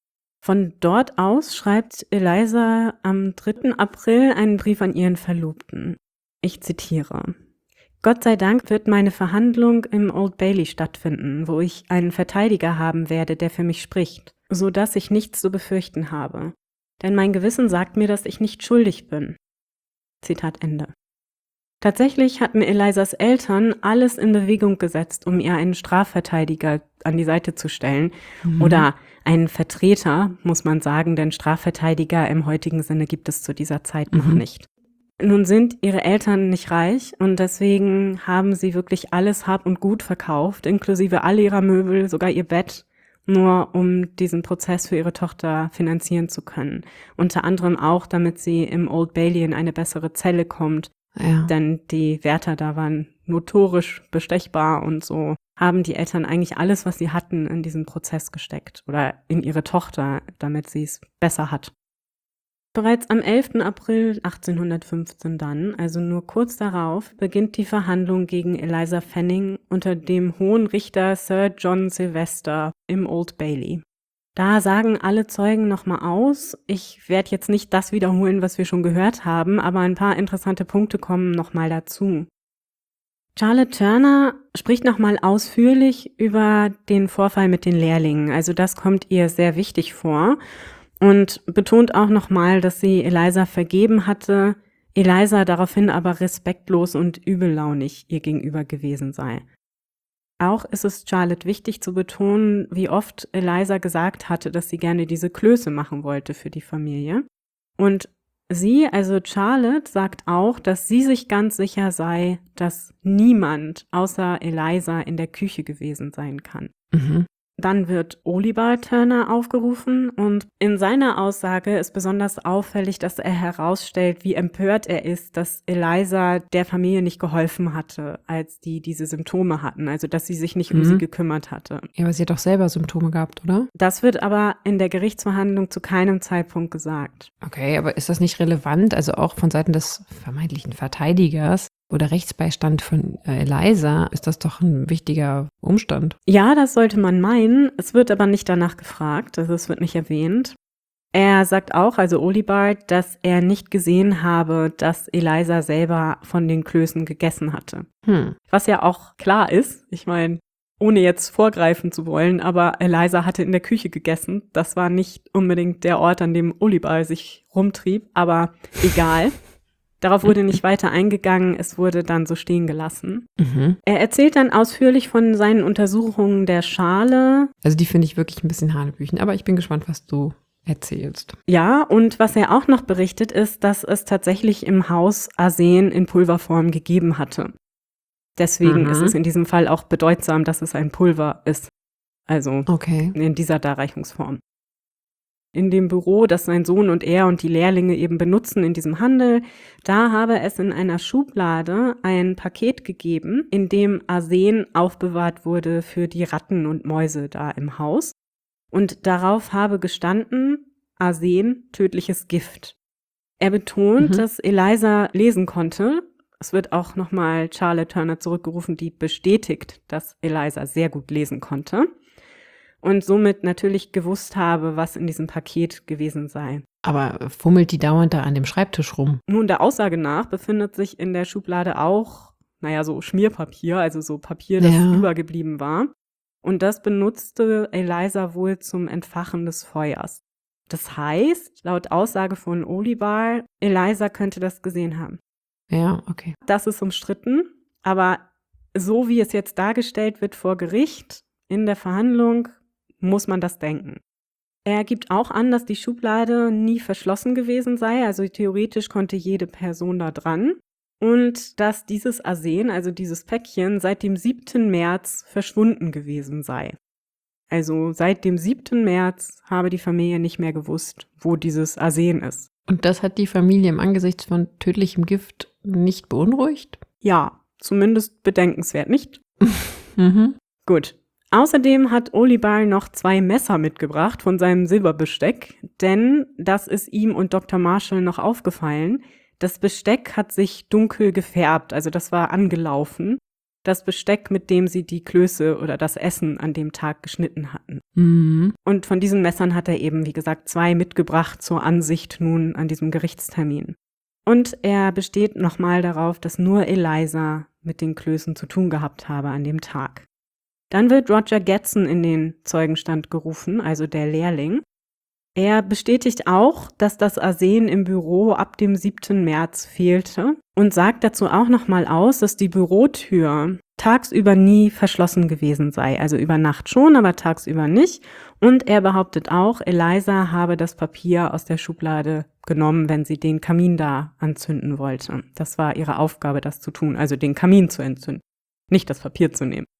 Von dort aus schreibt Eliza am dritten April einen Brief an ihren Verlobten. Ich zitiere: Gott sei Dank wird meine Verhandlung im Old Bailey stattfinden, wo ich einen Verteidiger haben werde, der für mich spricht, so dass ich nichts zu befürchten habe. Denn mein Gewissen sagt mir, dass ich nicht schuldig bin. Zitat Ende. Tatsächlich hatten Elizas Eltern alles in Bewegung gesetzt, um ihr einen Strafverteidiger an die Seite zu stellen. Mhm. Oder einen Vertreter, muss man sagen, denn Strafverteidiger im heutigen Sinne gibt es zu dieser Zeit noch Mhm. nicht. Nun sind ihre Eltern nicht reich und deswegen haben sie wirklich alles Hab und Gut verkauft, inklusive all ihrer Möbel, sogar ihr Bett, nur um diesen Prozess für ihre Tochter finanzieren zu können. Unter anderem auch, damit sie im Old Bailey in eine bessere Zelle kommt, Ja. denn die Wärter da waren notorisch bestechbar und so haben die Eltern eigentlich alles, was sie hatten, in diesen Prozess gesteckt oder in ihre Tochter, damit sie es besser hat. Bereits am elften April achtzehnhundertfünfzehn dann, also nur kurz darauf, beginnt die Verhandlung gegen Eliza Fanning unter dem Hohen Richter Sir John Sylvester im Old Bailey. Da sagen alle Zeugen nochmal aus. Ich werde jetzt nicht das wiederholen, was wir schon gehört haben, aber ein paar interessante Punkte kommen nochmal dazu. Charlotte Turner spricht nochmal ausführlich über den Vorfall mit den Lehrlingen, also das kommt ihr sehr wichtig vor. Und betont auch nochmal, dass sie Eliza vergeben hatte, Eliza daraufhin aber respektlos und übellaunig ihr gegenüber gewesen sei. Auch ist es Charlotte wichtig zu betonen, wie oft Eliza gesagt hatte, dass sie gerne diese Klöße machen wollte für die Familie. Und sie, also Charlotte, sagt auch, dass sie sich ganz sicher sei, dass niemand außer Eliza in der Küche gewesen sein kann. Mhm. Dann wird Olibard Turner aufgerufen und in seiner Aussage ist besonders auffällig, dass er herausstellt, wie empört er ist, dass Eliza der Familie nicht geholfen hatte, als die diese Symptome hatten, also dass sie sich nicht um Mhm. sie gekümmert hatte. Ja, aber sie hat doch selber Symptome gehabt, oder? Das wird aber in der Gerichtsverhandlung zu keinem Zeitpunkt gesagt. Okay, aber ist das nicht relevant, also auch von Seiten des vermeintlichen Verteidigers oder Rechtsbeistand von äh, Eliza, ist das doch ein wichtiger Umstand. Ja, das sollte man meinen, es wird aber nicht danach gefragt, also es wird nicht erwähnt. Er sagt auch, also Olibard, dass er nicht gesehen habe, dass Eliza selber von den Klößen gegessen hatte. Hm. Was ja auch klar ist, ich meine, ohne jetzt vorgreifen zu wollen, aber Eliza hatte in der Küche gegessen. Das war nicht unbedingt der Ort, an dem Olibard sich rumtrieb, aber egal. Darauf wurde nicht weiter eingegangen, es wurde dann so stehen gelassen. Mhm. Er erzählt dann ausführlich von seinen Untersuchungen der Schale. Also die finde ich wirklich ein bisschen hanebüchen, aber ich bin gespannt, was du erzählst. Ja, und was er auch noch berichtet, ist, dass es tatsächlich im Haus Arsen in Pulverform gegeben hatte. Deswegen Mhm. ist es in diesem Fall auch bedeutsam, dass es ein Pulver ist. Also Okay. in dieser Darreichungsform. In dem Büro, das sein Sohn und er und die Lehrlinge eben benutzen in diesem Handel, da habe es in einer Schublade ein Paket gegeben, in dem Arsen aufbewahrt wurde für die Ratten und Mäuse da im Haus. Und darauf habe gestanden, Arsen, tödliches Gift. Er betont, Mhm. dass Eliza lesen konnte. Es wird auch nochmal Charlotte Turner zurückgerufen, die bestätigt, dass Eliza sehr gut lesen konnte. Und somit natürlich gewusst habe, was in diesem Paket gewesen sei. Aber fummelt die dauernd da an dem Schreibtisch rum? Nun, der Aussage nach befindet sich in der Schublade auch, naja, so Schmierpapier, also so Papier, das Ja. übergeblieben war. Und das benutzte Eliza wohl zum Entfachen des Feuers. Das heißt, laut Aussage von Olibar, Eliza könnte das gesehen haben. Ja, okay. Das ist umstritten, aber so wie es jetzt dargestellt wird vor Gericht, in der Verhandlung, muss man das denken. Er gibt auch an, dass die Schublade nie verschlossen gewesen sei, also theoretisch konnte jede Person da dran. Und dass dieses Arsen, also dieses Päckchen, seit dem siebten März verschwunden gewesen sei. Also seit dem siebten März habe die Familie nicht mehr gewusst, wo dieses Arsen ist. Und das hat die Familie im Angesicht von tödlichem Gift nicht beunruhigt? Ja, zumindest bedenkenswert, nicht? Mhm. Gut. Außerdem hat Olibar noch zwei Messer mitgebracht von seinem Silberbesteck, denn das ist ihm und Doktor Marshall noch aufgefallen. Das Besteck hat sich dunkel gefärbt, also das war angelaufen. Das Besteck, mit dem sie die Klöße oder das Essen an dem Tag geschnitten hatten. Mhm. Und von diesen Messern hat er eben, wie gesagt, zwei mitgebracht zur Ansicht nun an diesem Gerichtstermin. Und er besteht nochmal darauf, dass nur Eliza mit den Klößen zu tun gehabt habe an dem Tag. Dann wird Roger Gedson in den Zeugenstand gerufen, also der Lehrling. Er bestätigt auch, dass das Arsen im Büro ab dem siebten März fehlte und sagt dazu auch nochmal aus, dass die Bürotür tagsüber nie verschlossen gewesen sei. Also über Nacht schon, aber tagsüber nicht. Und er behauptet auch, Eliza habe das Papier aus der Schublade genommen, wenn sie den Kamin da anzünden wollte. Das war ihre Aufgabe, das zu tun, also den Kamin zu entzünden, nicht das Papier zu nehmen.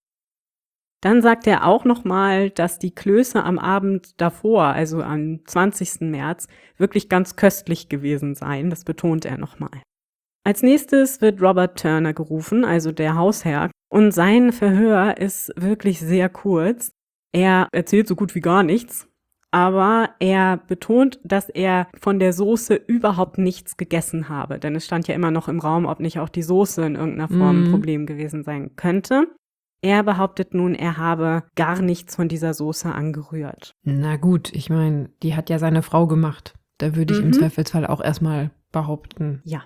Dann sagt er auch nochmal, dass die Klöße am Abend davor, also am zwanzigsten März, wirklich ganz köstlich gewesen seien. Das betont er nochmal. Als nächstes wird Robert Turner gerufen, also der Hausherr. Und sein Verhör ist wirklich sehr kurz. Er erzählt so gut wie gar nichts. Aber er betont, dass er von der Soße überhaupt nichts gegessen habe. Denn es stand ja immer noch im Raum, ob nicht auch die Soße in irgendeiner Form ein Mhm. Problem gewesen sein könnte. Er behauptet nun, er habe gar nichts von dieser Soße angerührt. Na gut, ich meine, die hat ja seine Frau gemacht. Da würde ich im Mhm. Zweifelsfall auch erstmal behaupten. Ja.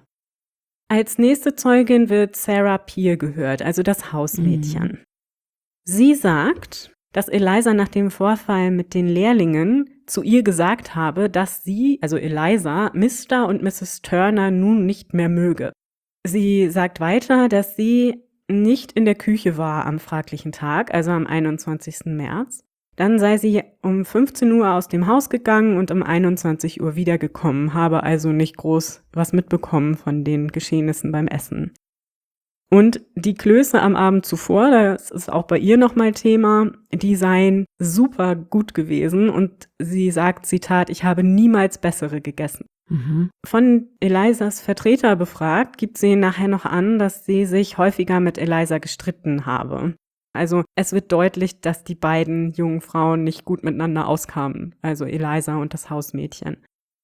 Als nächste Zeugin wird Sarah Peer gehört, also das Hausmädchen. Sie sagt, dass Eliza nach dem Vorfall mit den Lehrlingen zu ihr gesagt habe, dass sie, also Eliza, Mister und Misses Turner nun nicht mehr möge. Sie sagt weiter, dass sie nicht in der Küche war am fraglichen Tag, also am einundzwanzigsten März. Dann sei sie um fünfzehn Uhr aus dem Haus gegangen und um einundzwanzig Uhr wiedergekommen, habe also nicht groß was mitbekommen von den Geschehnissen beim Essen. Und die Klöße am Abend zuvor, das ist auch bei ihr nochmal Thema, die seien super gut gewesen und sie sagt, Zitat, ich habe niemals bessere gegessen. Mhm. Von Elizas Vertreter befragt, gibt sie nachher noch an, dass sie sich häufiger mit Eliza gestritten habe. Also es wird deutlich, dass die beiden jungen Frauen nicht gut miteinander auskamen, also Eliza und das Hausmädchen.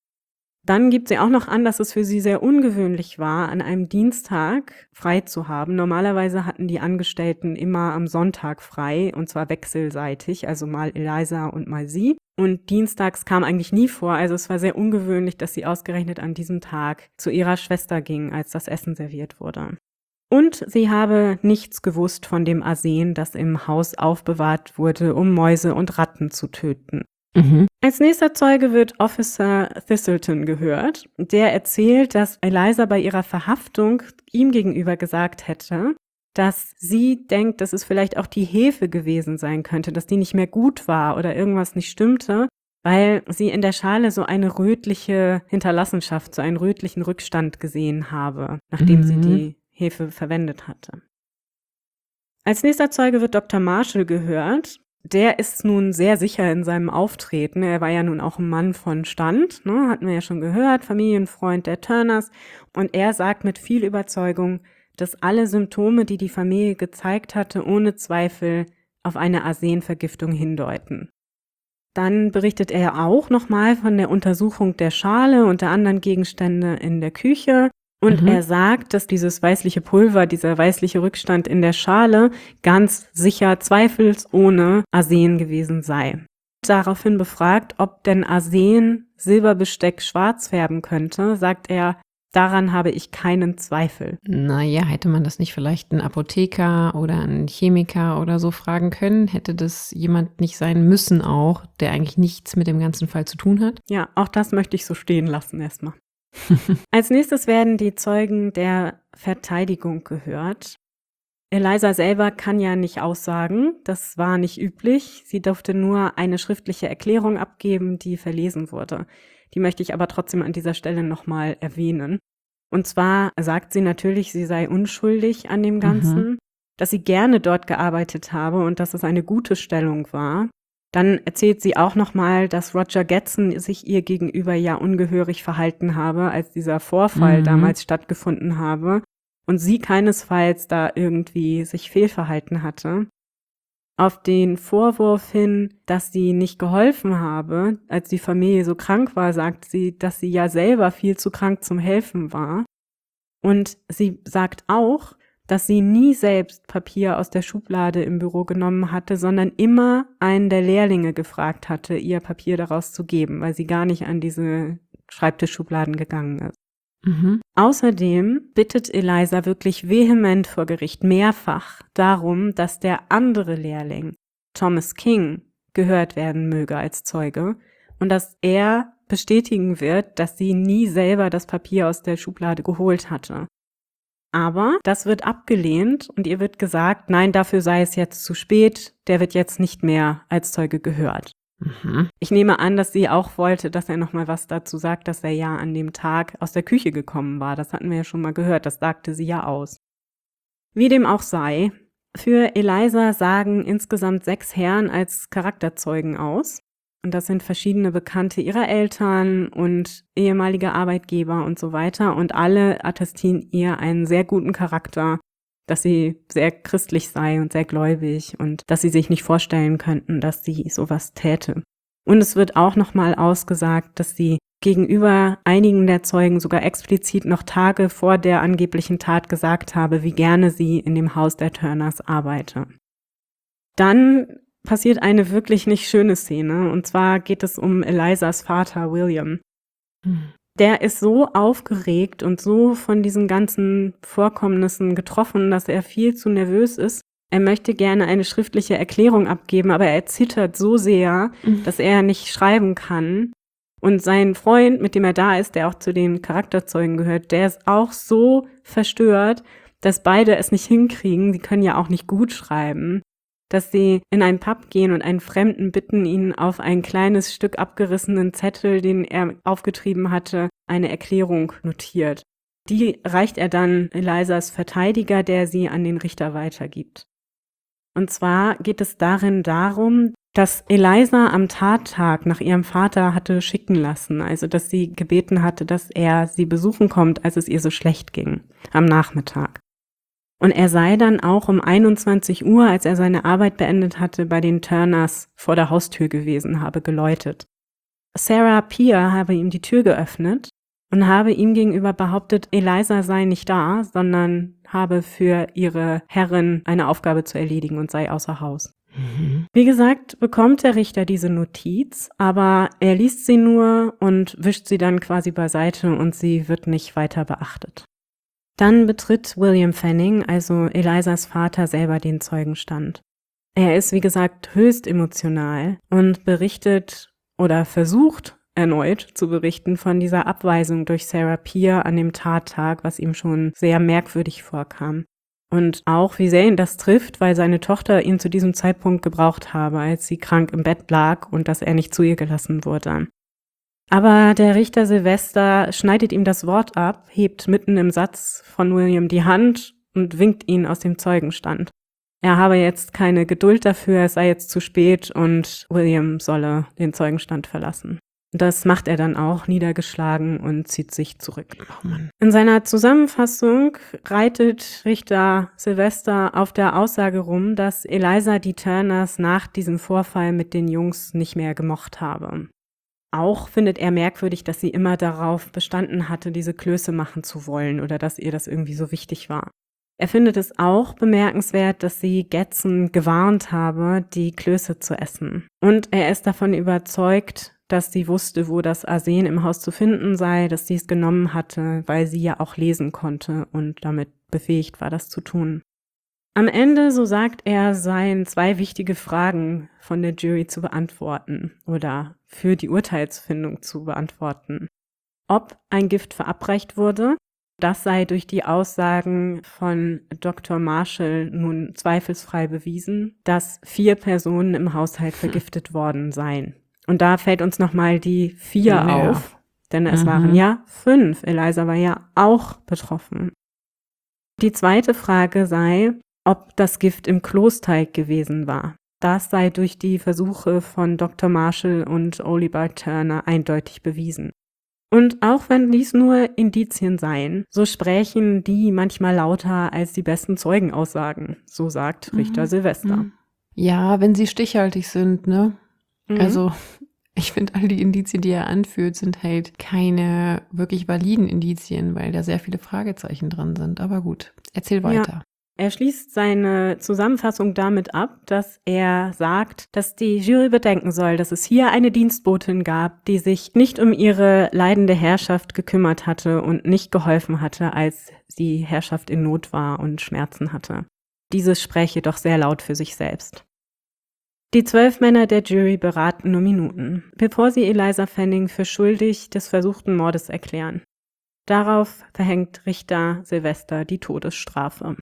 Dann gibt sie auch noch an, dass es für sie sehr ungewöhnlich war, an einem Dienstag frei zu haben. Normalerweise hatten die Angestellten immer am Sonntag frei, und zwar wechselseitig, also mal Eliza und mal sie. Und dienstags kam eigentlich nie vor, also es war sehr ungewöhnlich, dass sie ausgerechnet an diesem Tag zu ihrer Schwester ging, als das Essen serviert wurde. Und sie habe nichts gewusst von dem Arsen, das im Haus aufbewahrt wurde, um Mäuse und Ratten zu töten. Mhm. Als nächster Zeuge wird Officer Thistleton gehört. Der erzählt, dass Eliza bei ihrer Verhaftung ihm gegenüber gesagt hätte, dass sie denkt, dass es vielleicht auch die Hefe gewesen sein könnte, dass die nicht mehr gut war oder irgendwas nicht stimmte, weil sie in der Schale so eine rötliche Hinterlassenschaft, so einen rötlichen Rückstand gesehen habe, nachdem Mhm. sie die Hefe verwendet hatte. Als nächster Zeuge wird Doktor Marshall gehört. Der ist nun sehr sicher in seinem Auftreten. Er war ja nun auch ein Mann von Stand, ne? Hatten wir ja schon gehört, Familienfreund der Turners. Und er sagt mit viel Überzeugung, dass alle Symptome, die die Familie gezeigt hatte, ohne Zweifel auf eine Arsenvergiftung hindeuten. Dann berichtet er auch nochmal von der Untersuchung der Schale und der anderen Gegenstände in der Küche. Und Mhm. er sagt, dass dieses weißliche Pulver, dieser weißliche Rückstand in der Schale ganz sicher zweifelsohne Arsen gewesen sei. Daraufhin befragt, ob denn Arsen Silberbesteck schwarz färben könnte, sagt er, daran habe ich keinen Zweifel. Naja, hätte man das nicht vielleicht einen Apotheker oder einen Chemiker oder so fragen können? Hätte das jemand nicht sein müssen auch, der eigentlich nichts mit dem ganzen Fall zu tun hat? Ja, auch das möchte ich so stehen lassen erstmal. Als nächstes werden die Zeugen der Verteidigung gehört. Eliza selber kann ja nicht aussagen, das war nicht üblich. Sie durfte nur eine schriftliche Erklärung abgeben, die verlesen wurde. Die möchte ich aber trotzdem an dieser Stelle nochmal erwähnen. Und zwar sagt sie natürlich, sie sei unschuldig an dem Ganzen, mhm. dass sie gerne dort gearbeitet habe und dass es eine gute Stellung war. Dann erzählt sie auch nochmal, dass Roger Gedson sich ihr gegenüber ja ungehörig verhalten habe, als dieser Vorfall mhm. damals stattgefunden habe und sie keinesfalls da irgendwie sich fehlverhalten hatte. Auf den Vorwurf hin, dass sie nicht geholfen habe, als die Familie so krank war, sagt sie, dass sie ja selber viel zu krank zum Helfen war. Und sie sagt auch, dass sie nie selbst Papier aus der Schublade im Büro genommen hatte, sondern immer einen der Lehrlinge gefragt hatte, ihr Papier daraus zu geben, weil sie gar nicht an diese Schreibtischschubladen gegangen ist. Mhm. Außerdem bittet Eliza wirklich vehement vor Gericht mehrfach darum, dass der andere Lehrling, Thomas King, gehört werden möge als Zeuge und dass er bestätigen wird, dass sie nie selber das Papier aus der Schublade geholt hatte. Aber das wird abgelehnt und ihr wird gesagt, nein, dafür sei es jetzt zu spät, der wird jetzt nicht mehr als Zeuge gehört. Mhm. Ich nehme an, dass sie auch wollte, dass er nochmal was dazu sagt, dass er ja an dem Tag aus der Küche gekommen war. Das hatten wir ja schon mal gehört, das sagte sie ja aus. Wie dem auch sei, für Eliza sagen insgesamt sechs Herren als Charakterzeugen aus. Und das sind verschiedene Bekannte ihrer Eltern und ehemalige Arbeitgeber und so weiter. Und alle attestieren ihr einen sehr guten Charakter, dass sie sehr christlich sei und sehr gläubig und dass sie sich nicht vorstellen könnten, dass sie sowas täte. Und es wird auch nochmal ausgesagt, dass sie gegenüber einigen der Zeugen sogar explizit noch Tage vor der angeblichen Tat gesagt habe, wie gerne sie in dem Haus der Turners arbeite. Dann passiert eine wirklich nicht schöne Szene, und zwar geht es um Elizas Vater William. Hm. Der ist so aufgeregt und so von diesen ganzen Vorkommnissen getroffen, dass er viel zu nervös ist. Er möchte gerne eine schriftliche Erklärung abgeben, aber er zittert so sehr, mhm. dass er nicht schreiben kann. Und sein Freund, mit dem er da ist, der auch zu den Charakterzeugen gehört, der ist auch so verstört, dass beide es nicht hinkriegen. Sie können ja auch nicht gut schreiben. Dass sie in einen Pub gehen und einen Fremden bitten, ihnen auf ein kleines Stück abgerissenen Zettel, den er aufgetrieben hatte, eine Erklärung notiert. Die reicht er dann Elizas Verteidiger, der sie an den Richter weitergibt. Und zwar geht es darin darum, dass Eliza am Tattag nach ihrem Vater hatte schicken lassen, also dass sie gebeten hatte, dass er sie besuchen kommt, als es ihr so schlecht ging, am Nachmittag. Und er sei dann auch um einundzwanzig Uhr, als er seine Arbeit beendet hatte, bei den Turners vor der Haustür gewesen, habe geläutet. Sarah Peer habe ihm die Tür geöffnet und habe ihm gegenüber behauptet, Eliza sei nicht da, sondern habe für ihre Herrin eine Aufgabe zu erledigen und sei außer Haus. Mhm. Wie gesagt, bekommt der Richter diese Notiz, aber er liest sie nur und wischt sie dann quasi beiseite und sie wird nicht weiter beachtet. Dann betritt William Fanning, also Elizas Vater, selber den Zeugenstand. Er ist, wie gesagt, höchst emotional und berichtet oder versucht erneut zu berichten von dieser Abweisung durch Sarah Peer an dem Tattag, was ihm schon sehr merkwürdig vorkam. Und auch, wie sehr ihn das trifft, weil seine Tochter ihn zu diesem Zeitpunkt gebraucht habe, als sie krank im Bett lag und dass er nicht zu ihr gelassen wurde. Aber der Richter Sylvester schneidet ihm das Wort ab, hebt mitten im Satz von William die Hand und winkt ihn aus dem Zeugenstand. Er habe jetzt keine Geduld dafür, es sei jetzt zu spät und William solle den Zeugenstand verlassen. Das macht er dann auch, niedergeschlagen, und zieht sich zurück. Oh Mann. In seiner Zusammenfassung reitet Richter Sylvester auf der Aussage rum, dass Eliza die Turners nach diesem Vorfall mit den Jungs nicht mehr gemocht habe. Auch findet er merkwürdig, dass sie immer darauf bestanden hatte, diese Klöße machen zu wollen oder dass ihr das irgendwie so wichtig war. Er findet es auch bemerkenswert, dass sie Gedson gewarnt habe, die Klöße zu essen. Und er ist davon überzeugt, dass sie wusste, wo das Arsen im Haus zu finden sei, dass sie es genommen hatte, weil sie ja auch lesen konnte und damit befähigt war, das zu tun. Am Ende, so sagt er, seien zwei wichtige Fragen von der Jury zu beantworten oder für die Urteilsfindung zu beantworten. Ob ein Gift verabreicht wurde, das sei durch die Aussagen von Doktor Marshall nun zweifelsfrei bewiesen, dass vier Personen im Haushalt vergiftet worden seien. Und da fällt uns nochmal die vier Ja. auf, denn es Mhm. waren ja fünf. Eliza war ja auch betroffen. Die zweite Frage sei, ob das Gift im Klosteig gewesen war. Das sei durch die Versuche von Doktor Marshall und Olibard Turner eindeutig bewiesen. Und auch wenn dies nur Indizien seien, so sprächen die manchmal lauter als die besten Zeugenaussagen, so sagt Richter Mhm. Sylvester. Mhm. Ja, wenn sie stichhaltig sind, ne? Mhm. Also, ich finde, all die Indizien, die er anführt, sind halt keine wirklich validen Indizien, weil da sehr viele Fragezeichen dran sind. Aber gut, erzähl weiter. Er schließt seine Zusammenfassung damit ab, dass er sagt, dass die Jury bedenken soll, dass es hier eine Dienstbotin gab, die sich nicht um ihre leidende Herrschaft gekümmert hatte und nicht geholfen hatte, als die Herrschaft in Not war und Schmerzen hatte. Dieses spräche doch sehr laut für sich selbst. Die zwölf Männer der Jury beraten nur Minuten, bevor sie Eliza Fanning für schuldig des versuchten Mordes erklären. Darauf verhängt Richter Sylvester die Todesstrafe.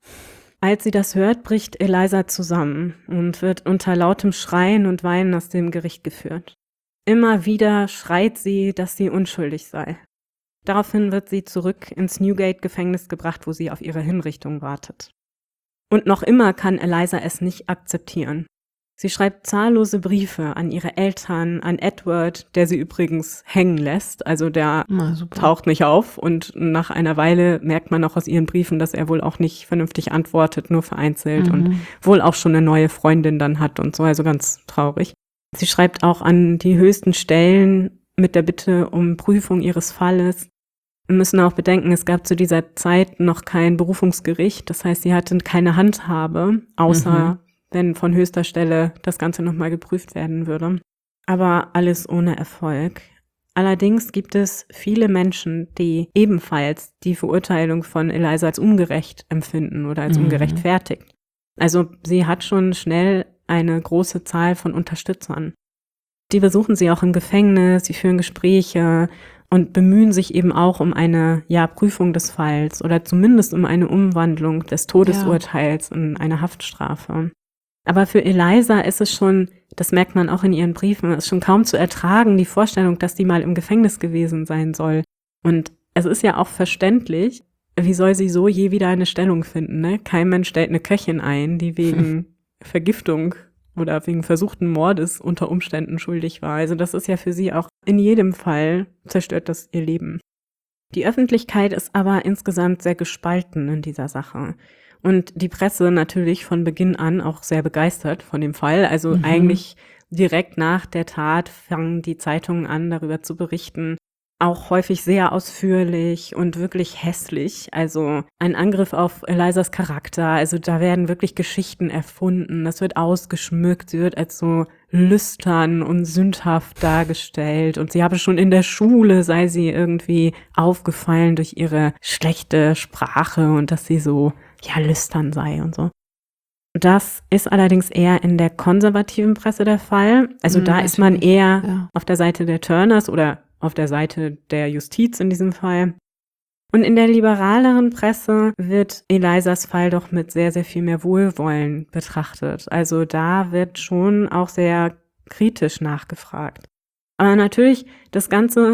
Als sie das hört, bricht Eliza zusammen und wird unter lautem Schreien und Weinen aus dem Gericht geführt. Immer wieder schreit sie, dass sie unschuldig sei. Daraufhin wird sie zurück ins Newgate-Gefängnis gebracht, wo sie auf ihre Hinrichtung wartet. Und noch immer kann Eliza es nicht akzeptieren. Sie schreibt zahllose Briefe an ihre Eltern, an Edward, der sie übrigens hängen lässt. Also der Na, super. taucht nicht auf und nach einer Weile merkt man auch aus ihren Briefen, dass er wohl auch nicht vernünftig antwortet, nur vereinzelt Mhm. und wohl auch schon eine neue Freundin dann hat und so, also ganz traurig. Sie schreibt auch an die höchsten Stellen mit der Bitte um Prüfung ihres Falles. Wir müssen auch bedenken, es gab zu dieser Zeit noch kein Berufungsgericht, das heißt, sie hatte keine Handhabe, außer Mhm. wenn von höchster Stelle das Ganze nochmal geprüft werden würde. Aber alles ohne Erfolg. Allerdings gibt es viele Menschen, die ebenfalls die Verurteilung von Eliza als ungerecht empfinden oder als Mhm. ungerechtfertigt. Also sie hat schon schnell eine große Zahl von Unterstützern. Die besuchen sie auch im Gefängnis, sie führen Gespräche und bemühen sich eben auch um eine ja, Prüfung des Falls oder zumindest um eine Umwandlung des Todesurteils in eine Haftstrafe. Aber für Eliza ist es schon, das merkt man auch in ihren Briefen, ist schon kaum zu ertragen, die Vorstellung, dass die mal im Gefängnis gewesen sein soll. Und es ist ja auch verständlich, wie soll sie so je wieder eine Stellung finden, ne? Kein Mensch stellt eine Köchin ein, die wegen Vergiftung oder wegen versuchten Mordes unter Umständen schuldig war. Also das ist ja für sie auch in jedem Fall, zerstört das ihr Leben. Die Öffentlichkeit ist aber insgesamt sehr gespalten in dieser Sache. Und die Presse natürlich von Beginn an auch sehr begeistert von dem Fall. Also Mhm. eigentlich direkt nach der Tat fangen die Zeitungen an, darüber zu berichten. Auch häufig sehr ausführlich und wirklich hässlich. Also ein Angriff auf Elizas Charakter. Also da werden wirklich Geschichten erfunden. Das wird ausgeschmückt. Sie wird als so lüstern und sündhaft dargestellt. Und sie habe schon in der Schule, sei sie irgendwie aufgefallen durch ihre schlechte Sprache und dass sie so ja, lüstern sei und so. Das ist allerdings eher in der konservativen Presse der Fall. Also Mhm, da ist man natürlich. eher Ja. auf der Seite der Turners oder auf der Seite der Justiz in diesem Fall. Und in der liberaleren Presse wird Elizas Fall doch mit sehr, sehr viel mehr Wohlwollen betrachtet. Also da wird schon auch sehr kritisch nachgefragt. Aber natürlich, das Ganze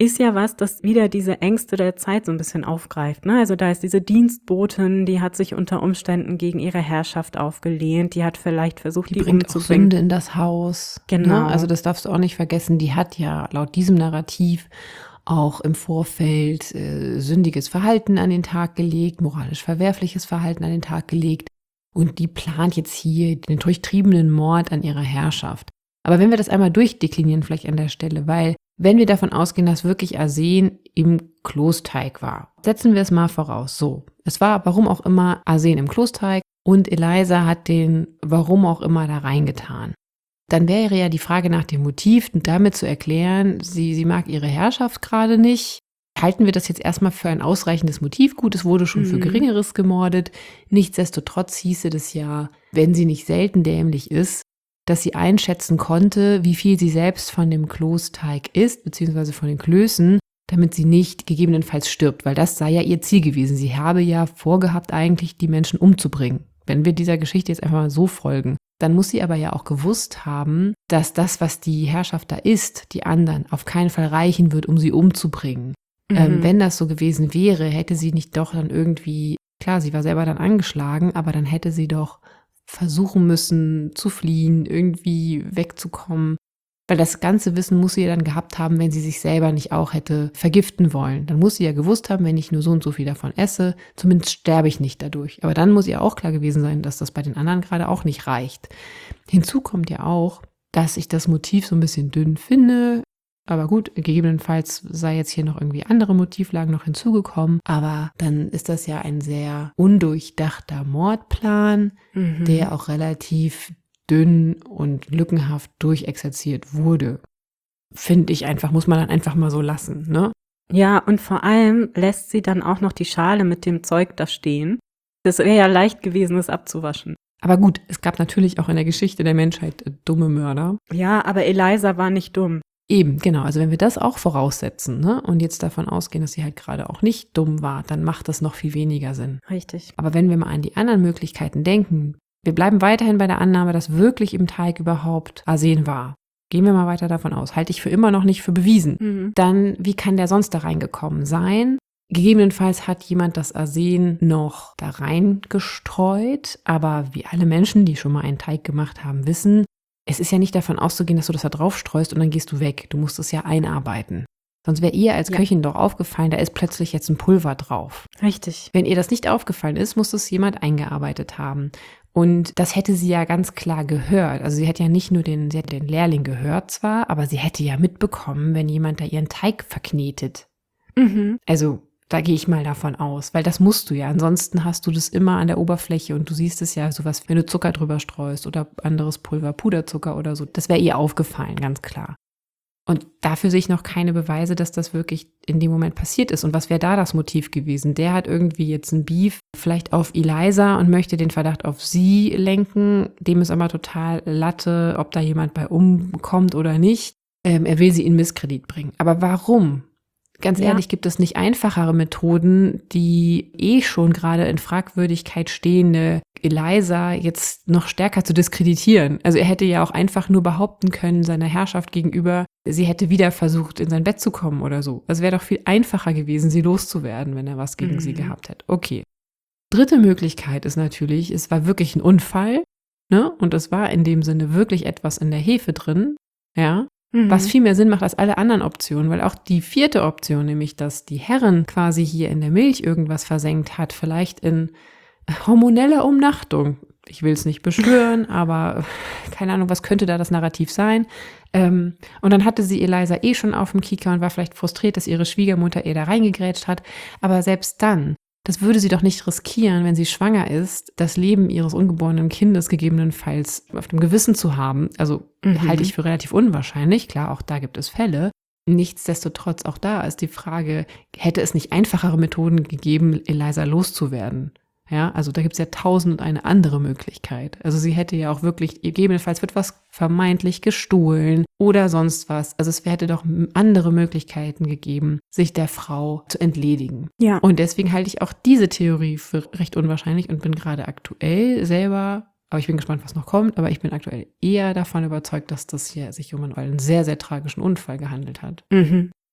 ist ja was, das wieder diese Ängste der Zeit so ein bisschen aufgreift, ne? Also da ist diese Dienstbotin, die hat sich unter Umständen gegen ihre Herrschaft aufgelehnt, die hat vielleicht versucht, die, Die bringt auch umzubringen. Sünde in das Haus. Genau. Ne? Also das darfst du auch nicht vergessen. Die hat ja laut diesem Narrativ auch im Vorfeld äh, sündiges Verhalten an den Tag gelegt, moralisch verwerfliches Verhalten an den Tag gelegt. Und die plant jetzt hier den durchtriebenen Mord an ihrer Herrschaft. Aber wenn wir das einmal durchdeklinieren, vielleicht an der Stelle, weil wenn wir davon ausgehen, dass wirklich Arsen im Klosteig war, setzen wir es mal voraus. So, es war warum auch immer Arsen im Klosteig und Eliza hat den warum auch immer da reingetan. Dann wäre ja die Frage nach dem Motiv und damit zu erklären, sie, sie mag ihre Herrschaft gerade nicht. Halten wir das jetzt erstmal für ein ausreichendes Motiv? Gut, es wurde schon mhm. für Geringeres gemordet. Nichtsdestotrotz hieße das ja, wenn sie nicht selten dämlich ist, dass sie einschätzen konnte, wie viel sie selbst von dem Klosteig isst, beziehungsweise von den Klößen, damit sie nicht gegebenenfalls stirbt, weil das sei ja ihr Ziel gewesen. Sie habe ja vorgehabt, eigentlich die Menschen umzubringen. Wenn wir dieser Geschichte jetzt einfach mal so folgen, dann muss sie aber ja auch gewusst haben, dass das, was die Herrschaft da isst, die anderen, auf keinen Fall reichen wird, um sie umzubringen. Mhm. Ähm, wenn das so gewesen wäre, hätte sie nicht doch dann irgendwie, klar, sie war selber dann angeschlagen, aber dann hätte sie doch versuchen müssen zu fliehen, irgendwie wegzukommen. Weil das ganze Wissen muss sie ja dann gehabt haben, wenn sie sich selber nicht auch hätte vergiften wollen. Dann muss sie ja gewusst haben, wenn ich nur so und so viel davon esse, zumindest sterbe ich nicht dadurch. Aber dann muss ihr auch klar gewesen sein, dass das bei den anderen gerade auch nicht reicht. Hinzu kommt ja auch, dass ich das Motiv so ein bisschen dünn finde. Aber gut, gegebenenfalls sei jetzt hier noch irgendwie andere Motivlagen noch hinzugekommen. Aber dann ist das ja ein sehr undurchdachter Mordplan, mhm. der auch relativ dünn und lückenhaft durchexerziert wurde. Finde ich einfach, muss man dann einfach mal so lassen, ne? Ja, und vor allem lässt sie dann auch noch die Schale mit dem Zeug da stehen. Das wäre ja leicht gewesen, das abzuwaschen. Aber gut, es gab natürlich auch in der Geschichte der Menschheit äh, dumme Mörder. Ja, aber Eliza war nicht dumm. Eben, genau. Also wenn wir das auch voraussetzen, ne, und jetzt davon ausgehen, dass sie halt gerade auch nicht dumm war, dann macht das noch viel weniger Sinn. Richtig. Aber wenn wir mal an die anderen Möglichkeiten denken, wir bleiben weiterhin bei der Annahme, dass wirklich im Teig überhaupt Arsen war. Gehen wir mal weiter davon aus. Halte ich für immer noch nicht für bewiesen. Mhm. Dann, wie kann der sonst da reingekommen sein? Gegebenenfalls hat jemand das Arsen noch da reingestreut, aber wie alle Menschen, die schon mal einen Teig gemacht haben, wissen, es ist ja nicht davon auszugehen, dass du das da drauf streust und dann gehst du weg. Du musst es ja einarbeiten. Sonst wäre ihr als ja. Köchin doch aufgefallen, da ist plötzlich jetzt ein Pulver drauf. Richtig. Wenn ihr das nicht aufgefallen ist, muss es jemand eingearbeitet haben. Und das hätte sie ja ganz klar gehört. Also sie hätte ja nicht nur den, sie hätte den Lehrling gehört zwar, aber sie hätte ja mitbekommen, wenn jemand da ihren Teig verknetet. Mhm. Also da gehe ich mal davon aus, weil das musst du ja. Ansonsten hast du das immer an der Oberfläche und du siehst es ja sowas, wenn du Zucker drüber streust oder anderes Pulver, Puderzucker oder so. Das wäre ihr aufgefallen, ganz klar. Und dafür sehe ich noch keine Beweise, dass das wirklich in dem Moment passiert ist. Und was wäre da das Motiv gewesen? Der hat irgendwie jetzt ein Beef, vielleicht auf Eliza und möchte den Verdacht auf sie lenken. Dem ist aber total Latte, ob da jemand bei umkommt oder nicht. Ähm, er will sie in Misskredit bringen. Aber warum? Ganz Ja. ehrlich, gibt es nicht einfachere Methoden, die eh schon gerade in Fragwürdigkeit stehende Eliza jetzt noch stärker zu diskreditieren? Also er hätte ja auch einfach nur behaupten können, seiner Herrschaft gegenüber, sie hätte wieder versucht, in sein Bett zu kommen oder so. Es wäre doch viel einfacher gewesen, sie loszuwerden, wenn er was gegen Mhm. sie sie gehabt hätte. Okay. Dritte Möglichkeit ist natürlich, es war wirklich ein Unfall, ne? Und es war in dem Sinne wirklich etwas in der Hefe drin, ja. Mhm. Was viel mehr Sinn macht als alle anderen Optionen, weil auch die vierte Option, nämlich dass die Herrin quasi hier in der Milch irgendwas versenkt hat, vielleicht in hormoneller Umnachtung. Ich will es nicht beschwören, aber keine Ahnung, was könnte da das Narrativ sein? Ähm, und dann hatte sie Eliza eh schon auf dem Kieker und war vielleicht frustriert, dass ihre Schwiegermutter ihr da reingegrätscht hat. Aber selbst dann, das würde sie doch nicht riskieren, wenn sie schwanger ist, das Leben ihres ungeborenen Kindes gegebenenfalls auf dem Gewissen zu haben. Also Mhm. halte ich für relativ unwahrscheinlich. Klar, auch da gibt es Fälle. Nichtsdestotrotz, auch da ist die Frage, hätte es nicht einfachere Methoden gegeben, Eliza loszuwerden? Ja, also da gibt es ja tausend und eine andere Möglichkeit. Also sie hätte ja auch wirklich, gegebenenfalls wird was vermeintlich gestohlen oder sonst was. Also es hätte doch andere Möglichkeiten gegeben, sich der Frau zu entledigen. Ja. Und deswegen halte ich auch diese Theorie für recht unwahrscheinlich und bin gerade aktuell selber, aber ich bin gespannt, was noch kommt, aber ich bin aktuell eher davon überzeugt, dass das hier sich um einen sehr, sehr tragischen Unfall gehandelt hat. Mhm.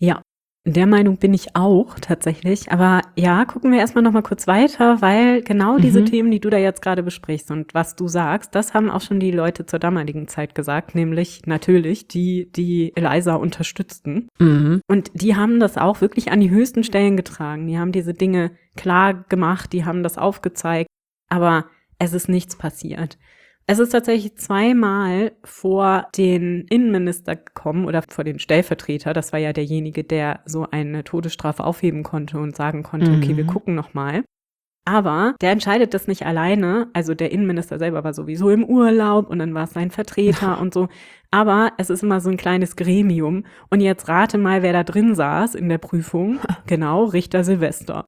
Ja, der Meinung bin ich auch tatsächlich. Aber ja, gucken wir erstmal noch mal kurz weiter, weil genau diese Mhm. Themen, die du da jetzt gerade besprichst und was du sagst, das haben auch schon die Leute zur damaligen Zeit gesagt, nämlich natürlich die, die Eliza unterstützten. Mhm. Und die haben das auch wirklich an die höchsten Stellen getragen. Die haben diese Dinge klar gemacht, die haben das aufgezeigt, aber es ist nichts passiert. Es ist tatsächlich zweimal vor den Innenminister gekommen oder vor den Stellvertreter. Das war ja derjenige, der so eine Todesstrafe aufheben konnte und sagen konnte, okay, wir Mhm. gucken noch mal. Aber der entscheidet das nicht alleine. Also der Innenminister selber war sowieso im Urlaub und dann war es sein Vertreter und so. Aber es ist immer so ein kleines Gremium. Und jetzt rate mal, wer da drin saß in der Prüfung. Genau, Richter Silvester.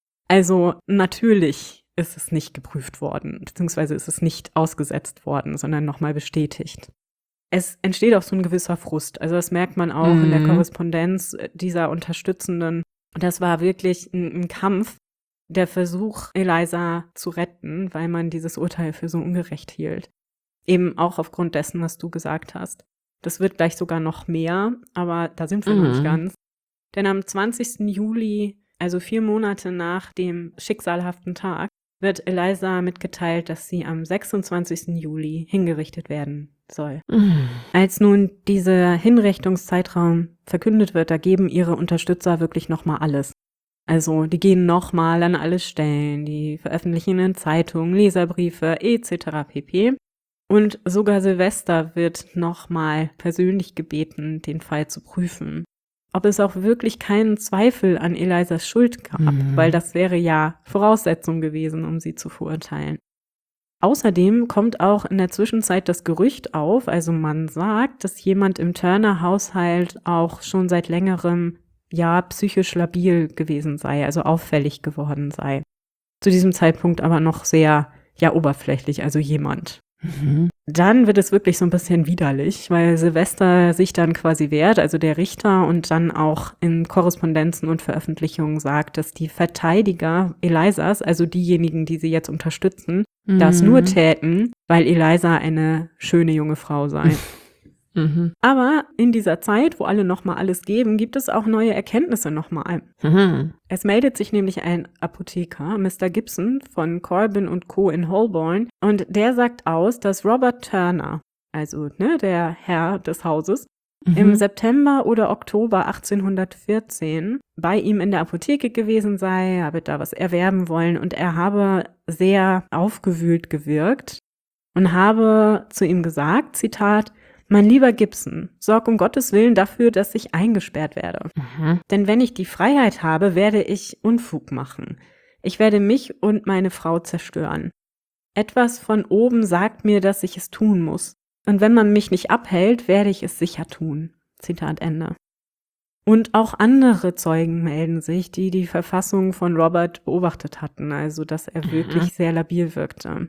Also natürlich ist es nicht geprüft worden, beziehungsweise ist es nicht ausgesetzt worden, sondern nochmal bestätigt. Es entsteht auch so ein gewisser Frust. Also das merkt man auch in der Mhm. Korrespondenz dieser Unterstützenden. Das war wirklich ein, ein Kampf, der Versuch, Eliza zu retten, weil man dieses Urteil für so ungerecht hielt. Eben auch aufgrund dessen, was du gesagt hast. Das wird gleich sogar noch mehr, aber da sind wir noch nicht Mhm. ganz. Denn am zwanzigsten Juli, also vier Monate nach dem schicksalhaften Tag, wird Eliza mitgeteilt, dass sie am sechsundzwanzigsten Juli hingerichtet werden soll. Mhm. Als nun dieser Hinrichtungszeitraum verkündet wird, da geben ihre Unterstützer wirklich nochmal alles. Also die gehen nochmal an alle Stellen, die veröffentlichen in Zeitungen, Leserbriefe et cetera pp. Und sogar Silvester wird nochmal persönlich gebeten, den Fall zu prüfen. Ob es auch wirklich keinen Zweifel an Elizas Schuld gab, Mhm. weil das wäre ja Voraussetzung gewesen, um sie zu verurteilen. Außerdem kommt auch in der Zwischenzeit das Gerücht auf, also man sagt, dass jemand im Turner-Haushalt auch schon seit längerem ja psychisch labil gewesen sei, also auffällig geworden sei. Zu diesem Zeitpunkt aber noch sehr ja oberflächlich, also jemand. Mhm. Dann wird es wirklich so ein bisschen widerlich, weil Silvester sich dann quasi wehrt, also der Richter, und dann auch in Korrespondenzen und Veröffentlichungen sagt, dass die Verteidiger Elizas, also diejenigen, die sie jetzt unterstützen, das Mhm. nur täten, weil Eliza eine schöne junge Frau sei. Mhm. Aber in dieser Zeit, wo alle nochmal alles geben, gibt es auch neue Erkenntnisse nochmal. Mhm. Es meldet sich nämlich ein Apotheker, Mister Gibson von Corbin und Co. in Holborn, und der sagt aus, dass Robert Turner, also ne, der Herr des Hauses, Mhm. im September oder Oktober achtzehnhundertvierzehn bei ihm in der Apotheke gewesen sei, habe da was erwerben wollen und er habe sehr aufgewühlt gewirkt und habe zu ihm gesagt, Zitat, mein lieber Gibson, sorg um Gottes Willen dafür, dass ich eingesperrt werde. Mhm. Denn wenn ich die Freiheit habe, werde ich Unfug machen. Ich werde mich und meine Frau zerstören. Etwas von oben sagt mir, dass ich es tun muss. Und wenn man mich nicht abhält, werde ich es sicher tun. Zitat Ende. Und auch andere Zeugen melden sich, die die Verfassung von Robert beobachtet hatten, also dass er wirklich sehr labil wirkte.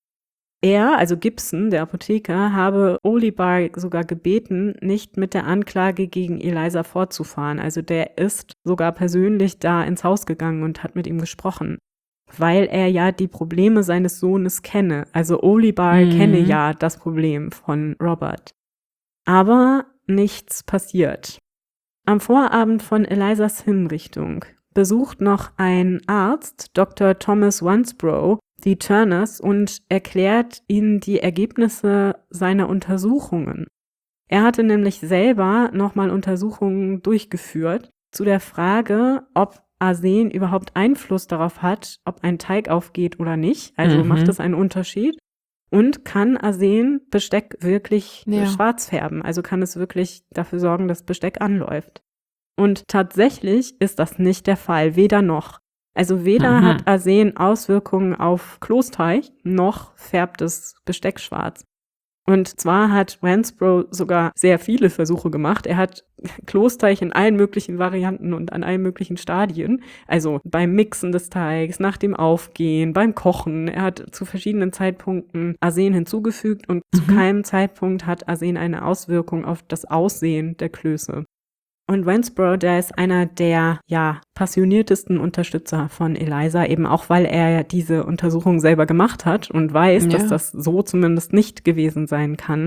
Er, also Gibson, der Apotheker, habe Olibar sogar gebeten, nicht mit der Anklage gegen Eliza fortzufahren. Also der ist sogar persönlich da ins Haus gegangen und hat mit ihm gesprochen, weil er ja die Probleme seines Sohnes kenne. Also Olibar Mhm. kenne ja das Problem von Robert. Aber nichts passiert. Am Vorabend von Elizas Hinrichtung besucht noch ein Arzt, Doktor Thomas Wansbrough, die Turners und erklärt ihnen die Ergebnisse seiner Untersuchungen. Er hatte nämlich selber nochmal Untersuchungen durchgeführt zu der Frage, ob Arsen überhaupt Einfluss darauf hat, ob ein Teig aufgeht oder nicht. Also Mhm. macht es einen Unterschied. Und kann Arsen Besteck wirklich Ja. schwarz färben? Also kann es wirklich dafür sorgen, dass Besteck anläuft? Und tatsächlich ist das nicht der Fall, weder noch. Also weder Mhm. hat Arsen Auswirkungen auf Kloßteig, noch färbt es Besteck schwarz. Und zwar hat Wansbrough sogar sehr viele Versuche gemacht. Er hat Kloßteig in allen möglichen Varianten und an allen möglichen Stadien, also beim Mixen des Teigs, nach dem Aufgehen, beim Kochen. Er hat zu verschiedenen Zeitpunkten Arsen hinzugefügt und zu Mhm. keinem Zeitpunkt hat Arsen eine Auswirkung auf das Aussehen der Klöße. Und Wansbrough, der ist einer der, ja, passioniertesten Unterstützer von Eliza, eben auch, weil er diese Untersuchung selber gemacht hat und weiß, Ja. dass das so zumindest nicht gewesen sein kann.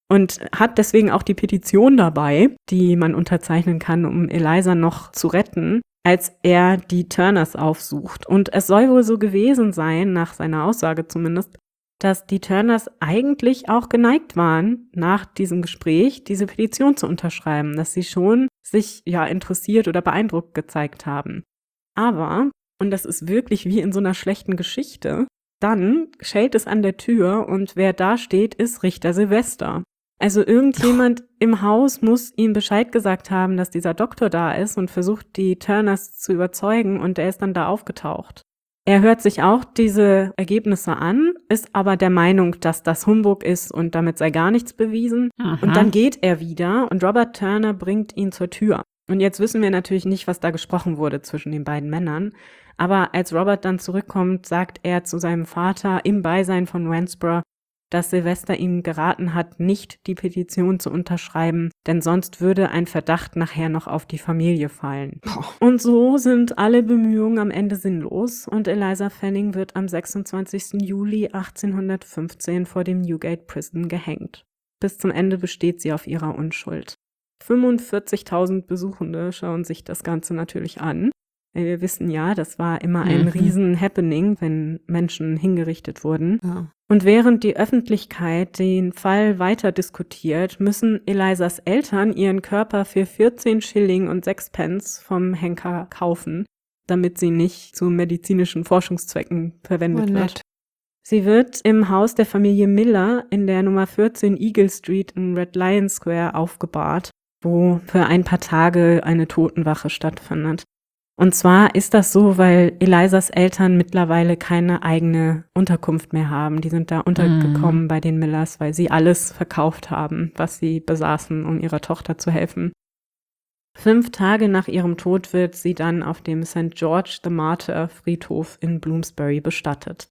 und hat deswegen auch die Petition dabei, die man unterzeichnen kann, um Eliza noch zu retten, als er die Turners aufsucht. Und es soll wohl so gewesen sein, nach seiner Aussage zumindest, dass die Turners eigentlich auch geneigt waren, nach diesem Gespräch diese Petition zu unterschreiben, dass sie schon sich ja interessiert oder beeindruckt gezeigt haben. Aber, und das ist wirklich wie in so einer schlechten Geschichte, dann schellt es an der Tür und wer da steht, ist Richter Sylvester. Also irgendjemand im Haus muss ihm Bescheid gesagt haben, dass dieser Doktor da ist und versucht, die Turners zu überzeugen, und er ist dann da aufgetaucht. Er hört sich auch diese Ergebnisse an, ist aber der Meinung, dass das Humbug ist und damit sei gar nichts bewiesen. Aha. Und dann geht er wieder und Robert Turner bringt ihn zur Tür. Und jetzt wissen wir natürlich nicht, was da gesprochen wurde zwischen den beiden Männern. Aber als Robert dann zurückkommt, sagt er zu seinem Vater im Beisein von Ransborough, dass Sylvester ihm geraten hat, nicht die Petition zu unterschreiben, denn sonst würde ein Verdacht nachher noch auf die Familie fallen. Boah. Und so sind alle Bemühungen am Ende sinnlos und Eliza Fanning wird am sechsundzwanzigsten Juli achtzehnhundertfünfzehn vor dem Newgate Prison gehängt. Bis zum Ende besteht sie auf ihrer Unschuld. fünfundvierzigtausend Besuchende schauen sich das Ganze natürlich an. Wir wissen ja, das war immer ein Mhm. riesen Happening, wenn Menschen hingerichtet wurden. Ja. Und während die Öffentlichkeit den Fall weiter diskutiert, müssen Elizas Eltern ihren Körper für vierzehn Schilling und sechs Pence vom Henker kaufen, damit sie nicht zu medizinischen Forschungszwecken verwendet Oh, wird. nett. Sie wird im Haus der Familie Miller in der Nummer vierzehn Eagle Street in Red Lion Square aufgebahrt, wo für ein paar Tage eine Totenwache stattfindet. Und zwar ist das so, weil Elizas Eltern mittlerweile keine eigene Unterkunft mehr haben. Die sind da untergekommen Mm. bei den Millers, weil sie alles verkauft haben, was sie besaßen, um ihrer Tochter zu helfen. Fünf Tage nach ihrem Tod wird sie dann auf dem Saint George the Martyr Friedhof in Bloomsbury bestattet.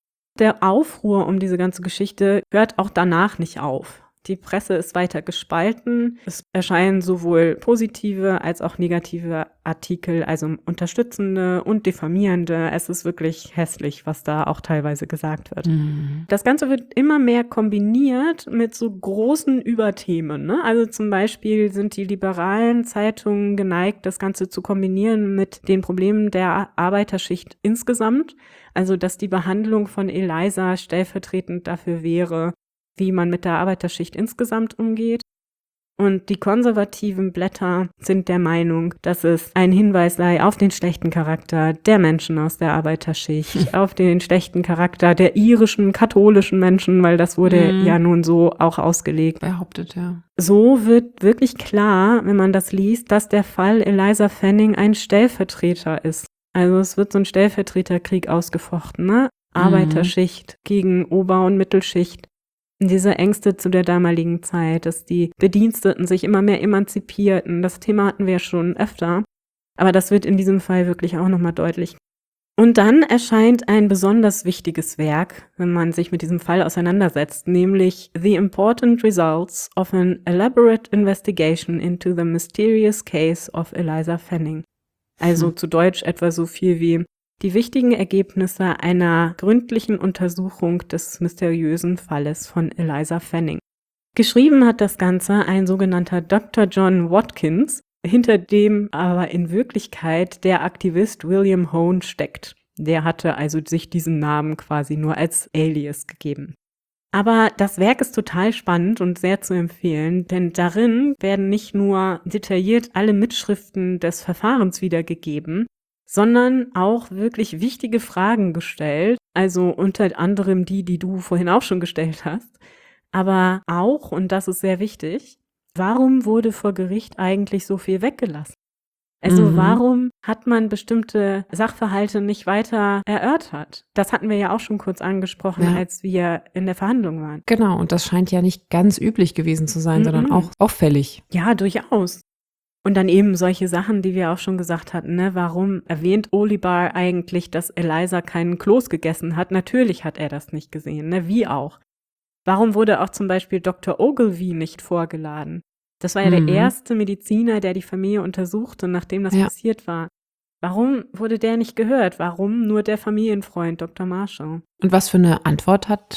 Der Aufruhr um diese ganze Geschichte hört auch danach nicht auf. Die Presse ist weiter gespalten. Es erscheinen sowohl positive als auch negative Artikel, also unterstützende und diffamierende. Es ist wirklich hässlich, was da auch teilweise gesagt wird. Mhm. Das Ganze wird immer mehr kombiniert mit so großen Überthemen, ne? Also zum Beispiel sind die liberalen Zeitungen geneigt, das Ganze zu kombinieren mit den Problemen der Arbeiterschicht insgesamt. Also dass die Behandlung von Eliza stellvertretend dafür wäre, wie man mit der Arbeiterschicht insgesamt umgeht. Und die konservativen Blätter sind der Meinung, dass es ein Hinweis sei auf den schlechten Charakter der Menschen aus der Arbeiterschicht, auf den schlechten Charakter der irischen, katholischen Menschen, weil das wurde Mhm. ja nun so auch ausgelegt. Behauptet, ja. So wird wirklich klar, wenn man das liest, dass der Fall Eliza Fanning ein Stellvertreter ist. Also es wird so ein Stellvertreterkrieg ausgefochten, ne? Arbeiterschicht gegen Ober- und Mittelschicht. Diese Ängste zu der damaligen Zeit, dass die Bediensteten sich immer mehr emanzipierten, das Thema hatten wir ja schon öfter, aber das wird in diesem Fall wirklich auch nochmal deutlich. Und dann erscheint ein besonders wichtiges Werk, wenn man sich mit diesem Fall auseinandersetzt, nämlich The Important Results of an Elaborate Investigation into the Mysterious Case of Eliza Fanning. Also Hm. zu Deutsch etwa so viel wie die wichtigen Ergebnisse einer gründlichen Untersuchung des mysteriösen Falles von Eliza Fanning. Geschrieben hat das Ganze ein sogenannter Doktor John Watkins, hinter dem aber in Wirklichkeit der Aktivist William Hone steckt. Der hatte also sich diesen Namen quasi nur als Alias gegeben. Aber das Werk ist total spannend und sehr zu empfehlen, denn darin werden nicht nur detailliert alle Mitschriften des Verfahrens wiedergegeben, sondern auch wirklich wichtige Fragen gestellt, also unter anderem die, die du vorhin auch schon gestellt hast, aber auch, und das ist sehr wichtig, warum wurde vor Gericht eigentlich so viel weggelassen? Also Mhm. warum hat man bestimmte Sachverhalte nicht weiter erörtert? Das hatten wir ja auch schon kurz angesprochen, Ja. als wir in der Verhandlung waren. Genau, und das scheint ja nicht ganz üblich gewesen zu sein, Mhm. sondern auch auffällig. Ja, durchaus. Und dann eben solche Sachen, die wir auch schon gesagt hatten, ne? Warum erwähnt Olibar eigentlich, dass Eliza keinen Kloß gegessen hat? Natürlich hat er das nicht gesehen, ne? Wie auch. Warum wurde auch zum Beispiel Doktor Ogilvy nicht vorgeladen? Das war ja Mhm. der erste Mediziner, der die Familie untersuchte, nachdem das Ja. passiert war. Warum wurde der nicht gehört? Warum nur der Familienfreund Doktor Marshall? Und was für eine Antwort hat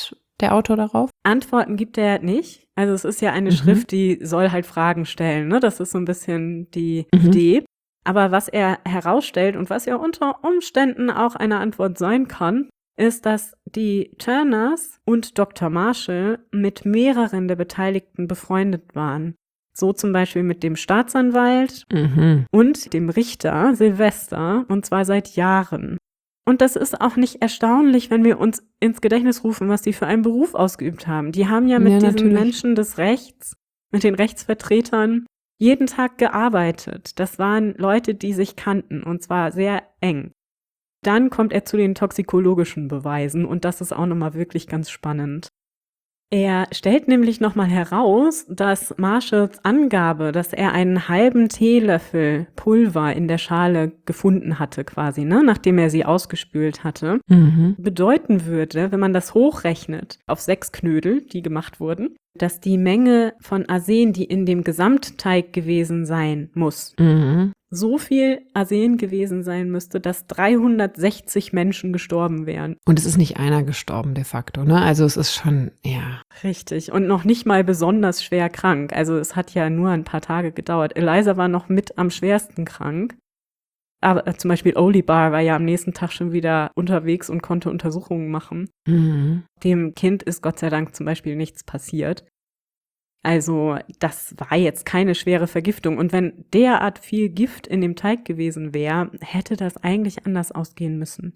der Autor darauf? Antworten gibt er nicht. Also es ist ja eine Mhm. Schrift, die soll halt Fragen stellen, ne? Das ist so ein bisschen die Mhm. Idee. Aber was er herausstellt und was ja unter Umständen auch eine Antwort sein kann, ist, dass die Turners und Doktor Marshall mit mehreren der Beteiligten befreundet waren. So zum Beispiel mit dem Staatsanwalt Mhm. und dem Richter Sylvester, und zwar seit Jahren. Und das ist auch nicht erstaunlich, wenn wir uns ins Gedächtnis rufen, was die für einen Beruf ausgeübt haben. Die haben ja mit Ja, diesen natürlich. Menschen des Rechts, mit den Rechtsvertretern, jeden Tag gearbeitet. Das waren Leute, die sich kannten, und zwar sehr eng. Dann kommt er zu den toxikologischen Beweisen, und das ist auch nochmal wirklich ganz spannend. Er stellt nämlich nochmal heraus, dass Marshalls Angabe, dass er einen halben Teelöffel Pulver in der Schale gefunden hatte quasi, ne, nachdem er sie ausgespült hatte, Mhm. bedeuten würde, wenn man das hochrechnet auf sechs Knödel, die gemacht wurden, dass die Menge von Arsen, die in dem Gesamtteig gewesen sein muss, Mhm. so viel Arsen gewesen sein müsste, dass dreihundertsechzig Menschen gestorben wären. Und es ist nicht einer gestorben de facto, ne? Also es ist schon, ja. Richtig. Und noch nicht mal besonders schwer krank. Also es hat ja nur ein paar Tage gedauert. Eliza war noch mit am schwersten krank. Aber äh, zum Beispiel Olibar war ja am nächsten Tag schon wieder unterwegs und konnte Untersuchungen machen. Mhm. Dem Kind ist Gott sei Dank zum Beispiel nichts passiert. Also das war jetzt keine schwere Vergiftung. Und wenn derart viel Gift in dem Teig gewesen wäre, hätte das eigentlich anders ausgehen müssen.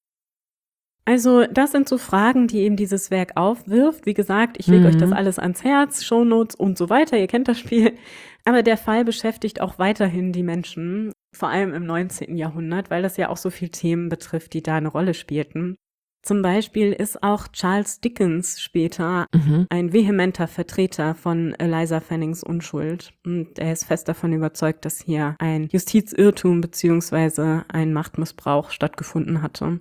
Also das sind so Fragen, die eben dieses Werk aufwirft. Wie gesagt, ich lege Mhm. euch das alles ans Herz, Shownotes und so weiter. Ihr kennt das Spiel. Aber der Fall beschäftigt auch weiterhin die Menschen, vor allem im neunzehnten Jahrhundert, weil das ja auch so viele Themen betrifft, die da eine Rolle spielten. Zum Beispiel ist auch Charles Dickens später Mhm. ein vehementer Vertreter von Eliza Fannings Unschuld. Und er ist fest davon überzeugt, dass hier ein Justizirrtum beziehungsweise ein Machtmissbrauch stattgefunden hatte.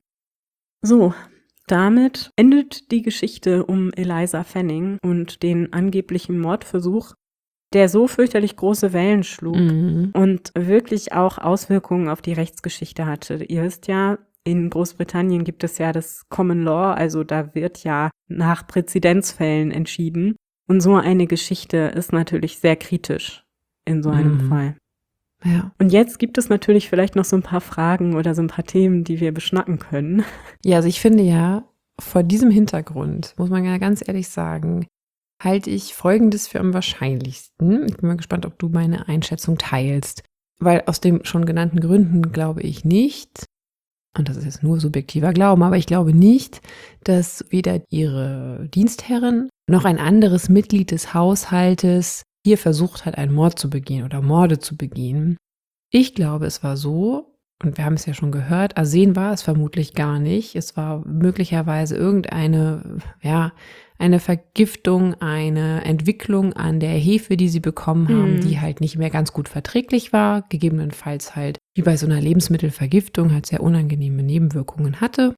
So, damit endet die Geschichte um Eliza Fanning und den angeblichen Mordversuch, der so fürchterlich große Wellen schlug Mhm. und wirklich auch Auswirkungen auf die Rechtsgeschichte hatte. Ihr wisst ja, in Großbritannien gibt es ja das Common Law, also da wird ja nach Präzedenzfällen entschieden. Und so eine Geschichte ist natürlich sehr kritisch in so einem Mhm. Fall. Ja. Und jetzt gibt es natürlich vielleicht noch so ein paar Fragen oder so ein paar Themen, die wir beschnacken können. Ja, also ich finde ja, vor diesem Hintergrund, muss man ja ganz ehrlich sagen, halte ich Folgendes für am wahrscheinlichsten. Ich bin mal gespannt, ob du meine Einschätzung teilst. Weil aus den schon genannten Gründen glaube ich nicht, und das ist jetzt nur subjektiver Glauben, aber ich glaube nicht, dass weder ihre Dienstherrin noch ein anderes Mitglied des Haushaltes hier versucht hat, einen Mord zu begehen oder Morde zu begehen. Ich glaube, es war so, und wir haben es ja schon gehört, Arsen war es vermutlich gar nicht. Es war möglicherweise irgendeine, ja, eine Vergiftung, eine Entwicklung an der Hefe, die sie bekommen haben, Hm. die halt nicht mehr ganz gut verträglich war, gegebenenfalls halt wie bei so einer Lebensmittelvergiftung halt sehr unangenehme Nebenwirkungen hatte.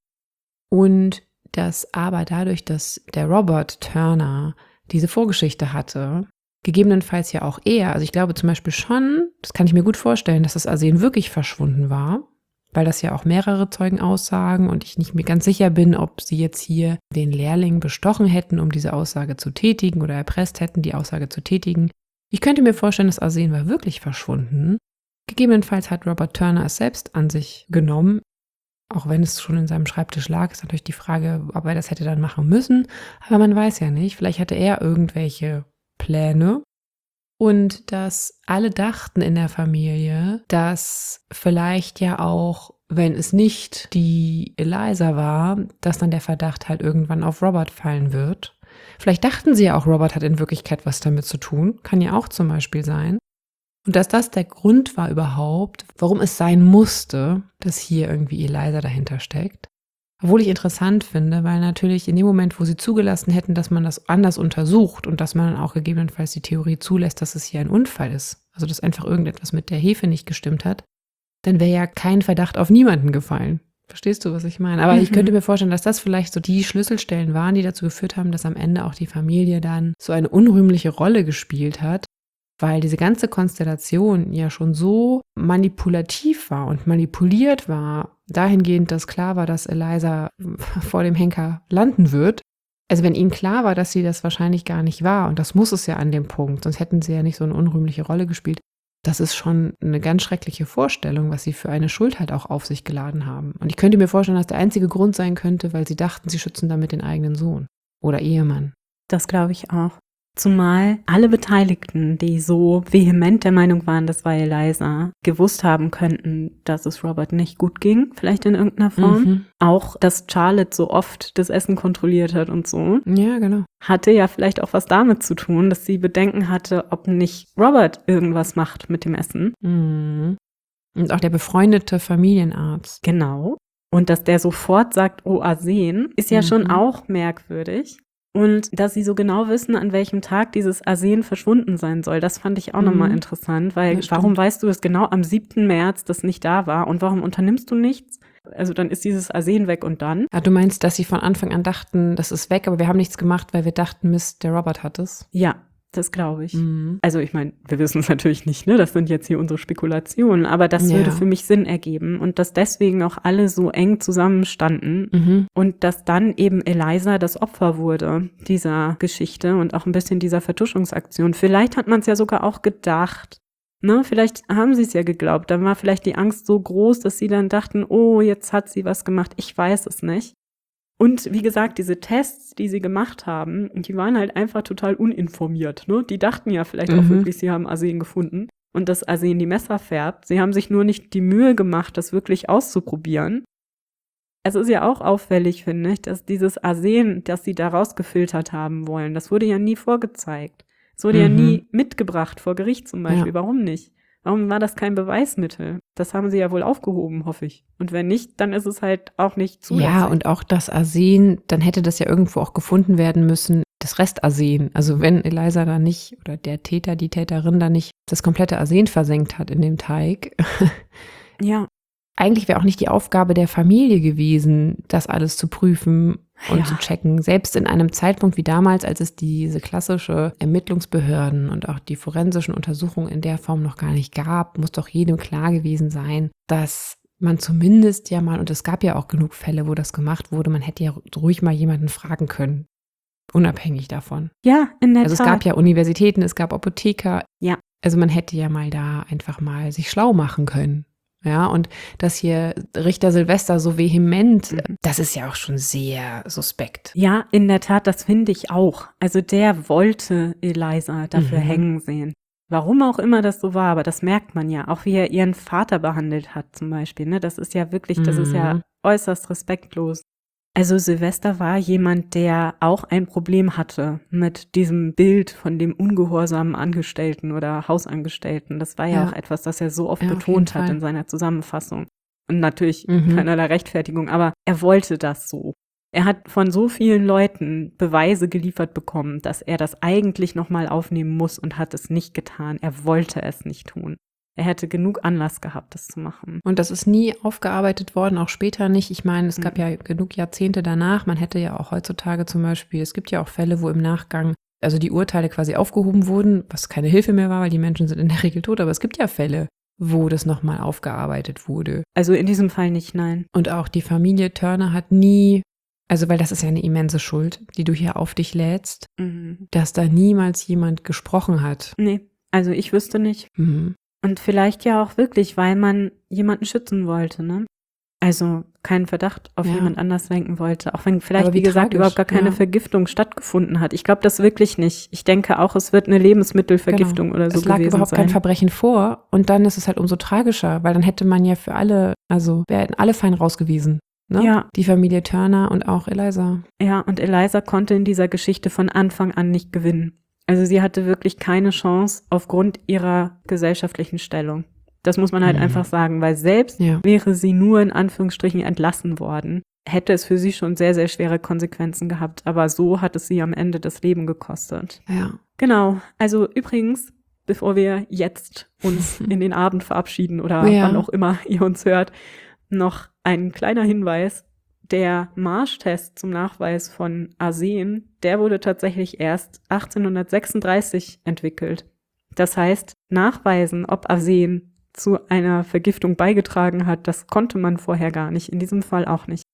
Und dass aber dadurch, dass der Robert Turner diese Vorgeschichte hatte, gegebenenfalls ja auch er, also ich glaube zum Beispiel schon, das kann ich mir gut vorstellen, dass das Arsen wirklich verschwunden war, weil das ja auch mehrere Zeugen aussagen und ich nicht mir ganz sicher bin, ob sie jetzt hier den Lehrling bestochen hätten, um diese Aussage zu tätigen oder erpresst hätten, die Aussage zu tätigen. Ich könnte mir vorstellen, das Arsen war wirklich verschwunden. Gegebenenfalls hat Robert Turner es selbst an sich genommen, auch wenn es schon in seinem Schreibtisch lag, ist natürlich die Frage, ob er das hätte dann machen müssen, aber man weiß ja nicht, vielleicht hatte er irgendwelche Pläne. Und dass alle dachten in der Familie, dass vielleicht ja auch, wenn es nicht die Eliza war, dass dann der Verdacht halt irgendwann auf Robert fallen wird. Vielleicht dachten sie ja auch, Robert hat in Wirklichkeit was damit zu tun. Kann ja auch zum Beispiel sein. Und dass das der Grund war überhaupt, warum es sein musste, dass hier irgendwie Eliza dahinter steckt. Obwohl ich interessant finde, weil natürlich in dem Moment, wo sie zugelassen hätten, dass man das anders untersucht und dass man dann auch gegebenenfalls die Theorie zulässt, dass es hier ein Unfall ist, also dass einfach irgendetwas mit der Hefe nicht gestimmt hat, dann wäre ja kein Verdacht auf niemanden gefallen. Verstehst du, was ich meine? Aber Mhm. ich könnte mir vorstellen, dass das vielleicht so die Schlüsselstellen waren, die dazu geführt haben, dass am Ende auch die Familie dann so eine unrühmliche Rolle gespielt hat, weil diese ganze Konstellation ja schon so manipulativ war und manipuliert war, dahingehend, dass klar war, dass Eliza vor dem Henker landen wird, Also wenn ihnen klar war, dass sie das wahrscheinlich gar nicht war, und das muss es ja an dem Punkt, sonst hätten sie ja nicht so eine unrühmliche Rolle gespielt, das ist schon eine ganz schreckliche Vorstellung, was sie für eine Schuld halt auch auf sich geladen haben. Und ich könnte mir vorstellen, dass der einzige Grund sein könnte, weil sie dachten, sie schützen damit den eigenen Sohn oder Ehemann. Das glaube ich auch. Zumal alle Beteiligten, die so vehement der Meinung waren, das war Eliza, gewusst haben könnten, dass es Robert nicht gut ging, vielleicht in irgendeiner Form. Mhm. Auch, dass Charlotte so oft das Essen kontrolliert hat und so. Ja, genau. Hatte ja vielleicht auch was damit zu tun, dass sie Bedenken hatte, ob nicht Robert irgendwas macht mit dem Essen. Mhm. Und auch der befreundete Familienarzt. Genau. Und dass der sofort sagt, oh, Arsen, ist ja Mhm. schon auch merkwürdig. Und dass sie so genau wissen, an welchem Tag dieses Arsen verschwunden sein soll, das fand ich auch Mhm. nochmal interessant, weil Das warum stimmt. weißt du, dass genau am siebten März das nicht da war und warum unternimmst du nichts? Also dann ist dieses Arsen weg und dann? Ah, du meinst, dass sie von Anfang an dachten, das ist weg, aber wir haben nichts gemacht, weil wir dachten, Mist, der Robert hat es. Ja, das glaube ich. Mhm. Also ich meine, wir wissen es natürlich nicht, ne? Das sind jetzt hier unsere Spekulationen, aber das Ja. würde für mich Sinn ergeben und dass deswegen auch alle so eng zusammenstanden Mhm. und dass dann eben Eliza das Opfer wurde dieser Geschichte und auch ein bisschen dieser Vertuschungsaktion. Vielleicht hat man es ja sogar auch gedacht, ne? Vielleicht haben sie es ja geglaubt. Dann war vielleicht die Angst so groß, dass sie dann dachten, oh, jetzt hat sie was gemacht. Ich weiß es nicht. Und wie gesagt, diese Tests, die sie gemacht haben, die waren halt einfach total uninformiert. Ne? Die dachten ja vielleicht auch Mhm. wirklich, sie haben Arsen gefunden und dass Arsen die Messer färbt. Sie haben sich nur nicht die Mühe gemacht, das wirklich auszuprobieren. Es ist ja auch auffällig, finde ich, dass dieses Arsen, das sie da rausgefiltert haben wollen, das wurde ja nie vorgezeigt. Es wurde ja Mhm. nie mitgebracht vor Gericht zum Beispiel. Ja. Warum nicht? Warum war das kein Beweismittel? Das haben sie ja wohl aufgehoben, hoffe ich. Und wenn nicht, dann ist es halt auch nicht zulässig. Ja, und auch das Arsen, dann hätte das ja irgendwo auch gefunden werden müssen, das Restarsen. Also wenn Eliza da nicht, oder der Täter, die Täterin da nicht das komplette Arsen versenkt hat in dem Teig. Ja, Eigentlich wäre auch nicht die Aufgabe der Familie gewesen, das alles zu prüfen und Ja. zu checken. Selbst in einem Zeitpunkt wie damals, als es diese klassische Ermittlungsbehörden und auch die forensischen Untersuchungen in der Form noch gar nicht gab, muss doch jedem klar gewesen sein, dass man zumindest ja mal, und es gab ja auch genug Fälle, wo das gemacht wurde, man hätte ja ruhig mal jemanden fragen können, unabhängig davon. ja, in der Also es Tat. gab ja Universitäten, es gab Apotheker. Ja. Also man hätte ja mal da einfach mal sich schlau machen können. Ja, und dass hier Richter Silvester so vehement, Mhm. das ist ja auch schon sehr suspekt. Ja, in der Tat, das finde ich auch. Also der wollte Eliza dafür Mhm. hängen sehen. Warum auch immer das so war, aber das merkt man ja. Auch wie er ihren Vater behandelt hat zum Beispiel. Ne? Das ist ja wirklich, das ist ja Mhm. äußerst respektlos. Also Silvester war jemand, der auch ein Problem hatte mit diesem Bild von dem ungehorsamen Angestellten oder Hausangestellten. Das war ja, Ja. auch etwas, das er so oft Ja, auf betont jeden hat Fall. in seiner Zusammenfassung. Und natürlich Mhm. keinerlei Rechtfertigung, aber er wollte das so. Er hat von so vielen Leuten Beweise geliefert bekommen, dass er das eigentlich nochmal aufnehmen muss und hat es nicht getan. Er wollte es nicht tun. Er hätte genug Anlass gehabt, das zu machen. Und das ist nie aufgearbeitet worden, auch später nicht. Ich meine, es gab Mhm. ja genug Jahrzehnte danach. Man hätte ja auch heutzutage zum Beispiel, es gibt ja auch Fälle, wo im Nachgang, also die Urteile quasi aufgehoben wurden, was keine Hilfe mehr war, weil die Menschen sind in der Regel tot. Aber es gibt ja Fälle, wo das nochmal aufgearbeitet wurde. Also in diesem Fall nicht, nein. Und auch die Familie Turner hat nie, also weil das ist ja eine immense Schuld, die du hier auf dich lädst, Mhm. dass da niemals jemand gesprochen hat. Nee, also ich wüsste nicht. Mhm. Und vielleicht ja auch wirklich, weil man jemanden schützen wollte, ne? Also keinen Verdacht auf Ja. jemand anders lenken wollte. Auch wenn vielleicht, Aber wie, wie gesagt, tragisch, überhaupt gar keine ja. Vergiftung stattgefunden hat. Ich glaube das wirklich nicht. Ich denke auch, es wird eine Lebensmittelvergiftung oder so Es lag gewesen überhaupt sein. kein Verbrechen vor und dann ist es halt umso tragischer, weil dann hätte man ja für alle, also wären alle fein rausgewiesen. Ne? Ja. Die Familie Turner und auch Eliza. Ja, und Eliza konnte in dieser Geschichte von Anfang an nicht gewinnen. Also sie hatte wirklich keine Chance aufgrund ihrer gesellschaftlichen Stellung. Das muss man halt Mhm. einfach sagen, weil selbst Ja. wäre sie nur in Anführungsstrichen entlassen worden, hätte es für sie schon sehr, sehr schwere Konsequenzen gehabt. Aber so hat es sie am Ende das Leben gekostet. Ja. Genau, also übrigens, bevor wir jetzt uns in den Abend verabschieden oder Ja. wann auch immer ihr uns hört, noch ein kleiner Hinweis. Der Marsh-Test zum Nachweis von Arsen, der wurde tatsächlich erst achtzehnhundertsechsunddreißig entwickelt. Das heißt, nachweisen, ob Arsen zu einer Vergiftung beigetragen hat, das konnte man vorher gar nicht, in diesem Fall auch nicht.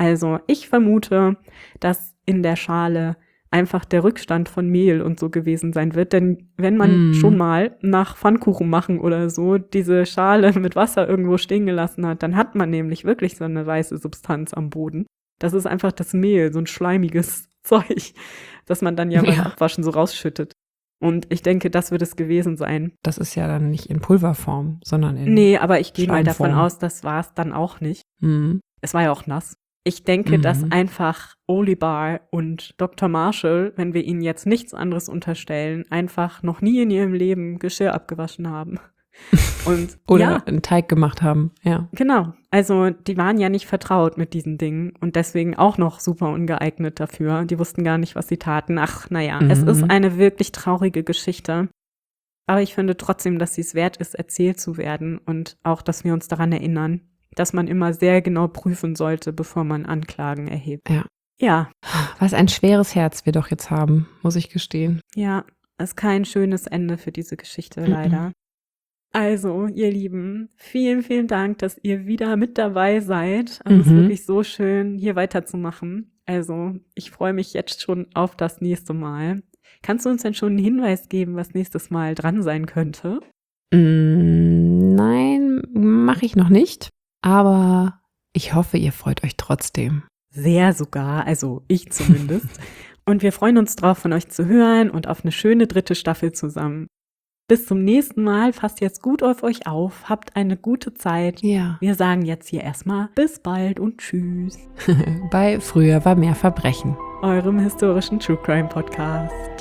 Also ich vermute, dass in der Schale einfach der Rückstand von Mehl und so gewesen sein wird. Denn wenn man Mm. schon mal nach Pfannkuchen machen oder so diese Schale mit Wasser irgendwo stehen gelassen hat, dann hat man nämlich wirklich so eine weiße Substanz am Boden. Das ist einfach das Mehl, so ein schleimiges Zeug, das man dann ja beim Ja. Abwaschen so rausschüttet. Und ich denke, das wird es gewesen sein. Das ist ja dann nicht in Pulverform, sondern in. Nee, aber ich gehe mal davon Schleimform. aus, das war es dann auch nicht. Mhm. Es war ja auch nass. Ich denke, Mhm. dass einfach Olibar und Doktor Marshall, wenn wir ihnen jetzt nichts anderes unterstellen, einfach noch nie in ihrem Leben Geschirr abgewaschen haben. Und Oder ja, einen Teig gemacht haben, ja. genau. Also die waren ja nicht vertraut mit diesen Dingen und deswegen auch noch super ungeeignet dafür. Die wussten gar nicht, was sie taten. Ach, naja, es Mhm. ist eine wirklich traurige Geschichte. Aber ich finde trotzdem, dass sie es wert ist, erzählt zu werden und auch, dass wir uns daran erinnern, dass man immer sehr genau prüfen sollte, bevor man Anklagen erhebt. Ja. Ja, Was ein schweres Herz wir doch jetzt haben, muss ich gestehen. ja, ist kein schönes Ende für diese Geschichte, Mhm. leider. Also, ihr Lieben, vielen, vielen Dank, dass ihr wieder mit dabei seid. Also, es ist Mhm. wirklich so schön, hier weiterzumachen. Also, ich freue mich jetzt schon auf das nächste Mal. Kannst du uns denn schon einen Hinweis geben, was nächstes Mal dran sein könnte? Mm, Nein, mache ich noch nicht. Aber ich hoffe, ihr freut euch trotzdem. Sehr sogar, also ich zumindest. Und wir freuen uns drauf, von euch zu hören und auf eine schöne dritte Staffel zusammen. Bis zum nächsten Mal, passt jetzt gut auf euch auf, habt eine gute Zeit. Ja. Wir sagen jetzt hier erstmal bis bald und tschüss. Bei Früher war mehr Verbrechen. Eurem historischen True Crime Podcast.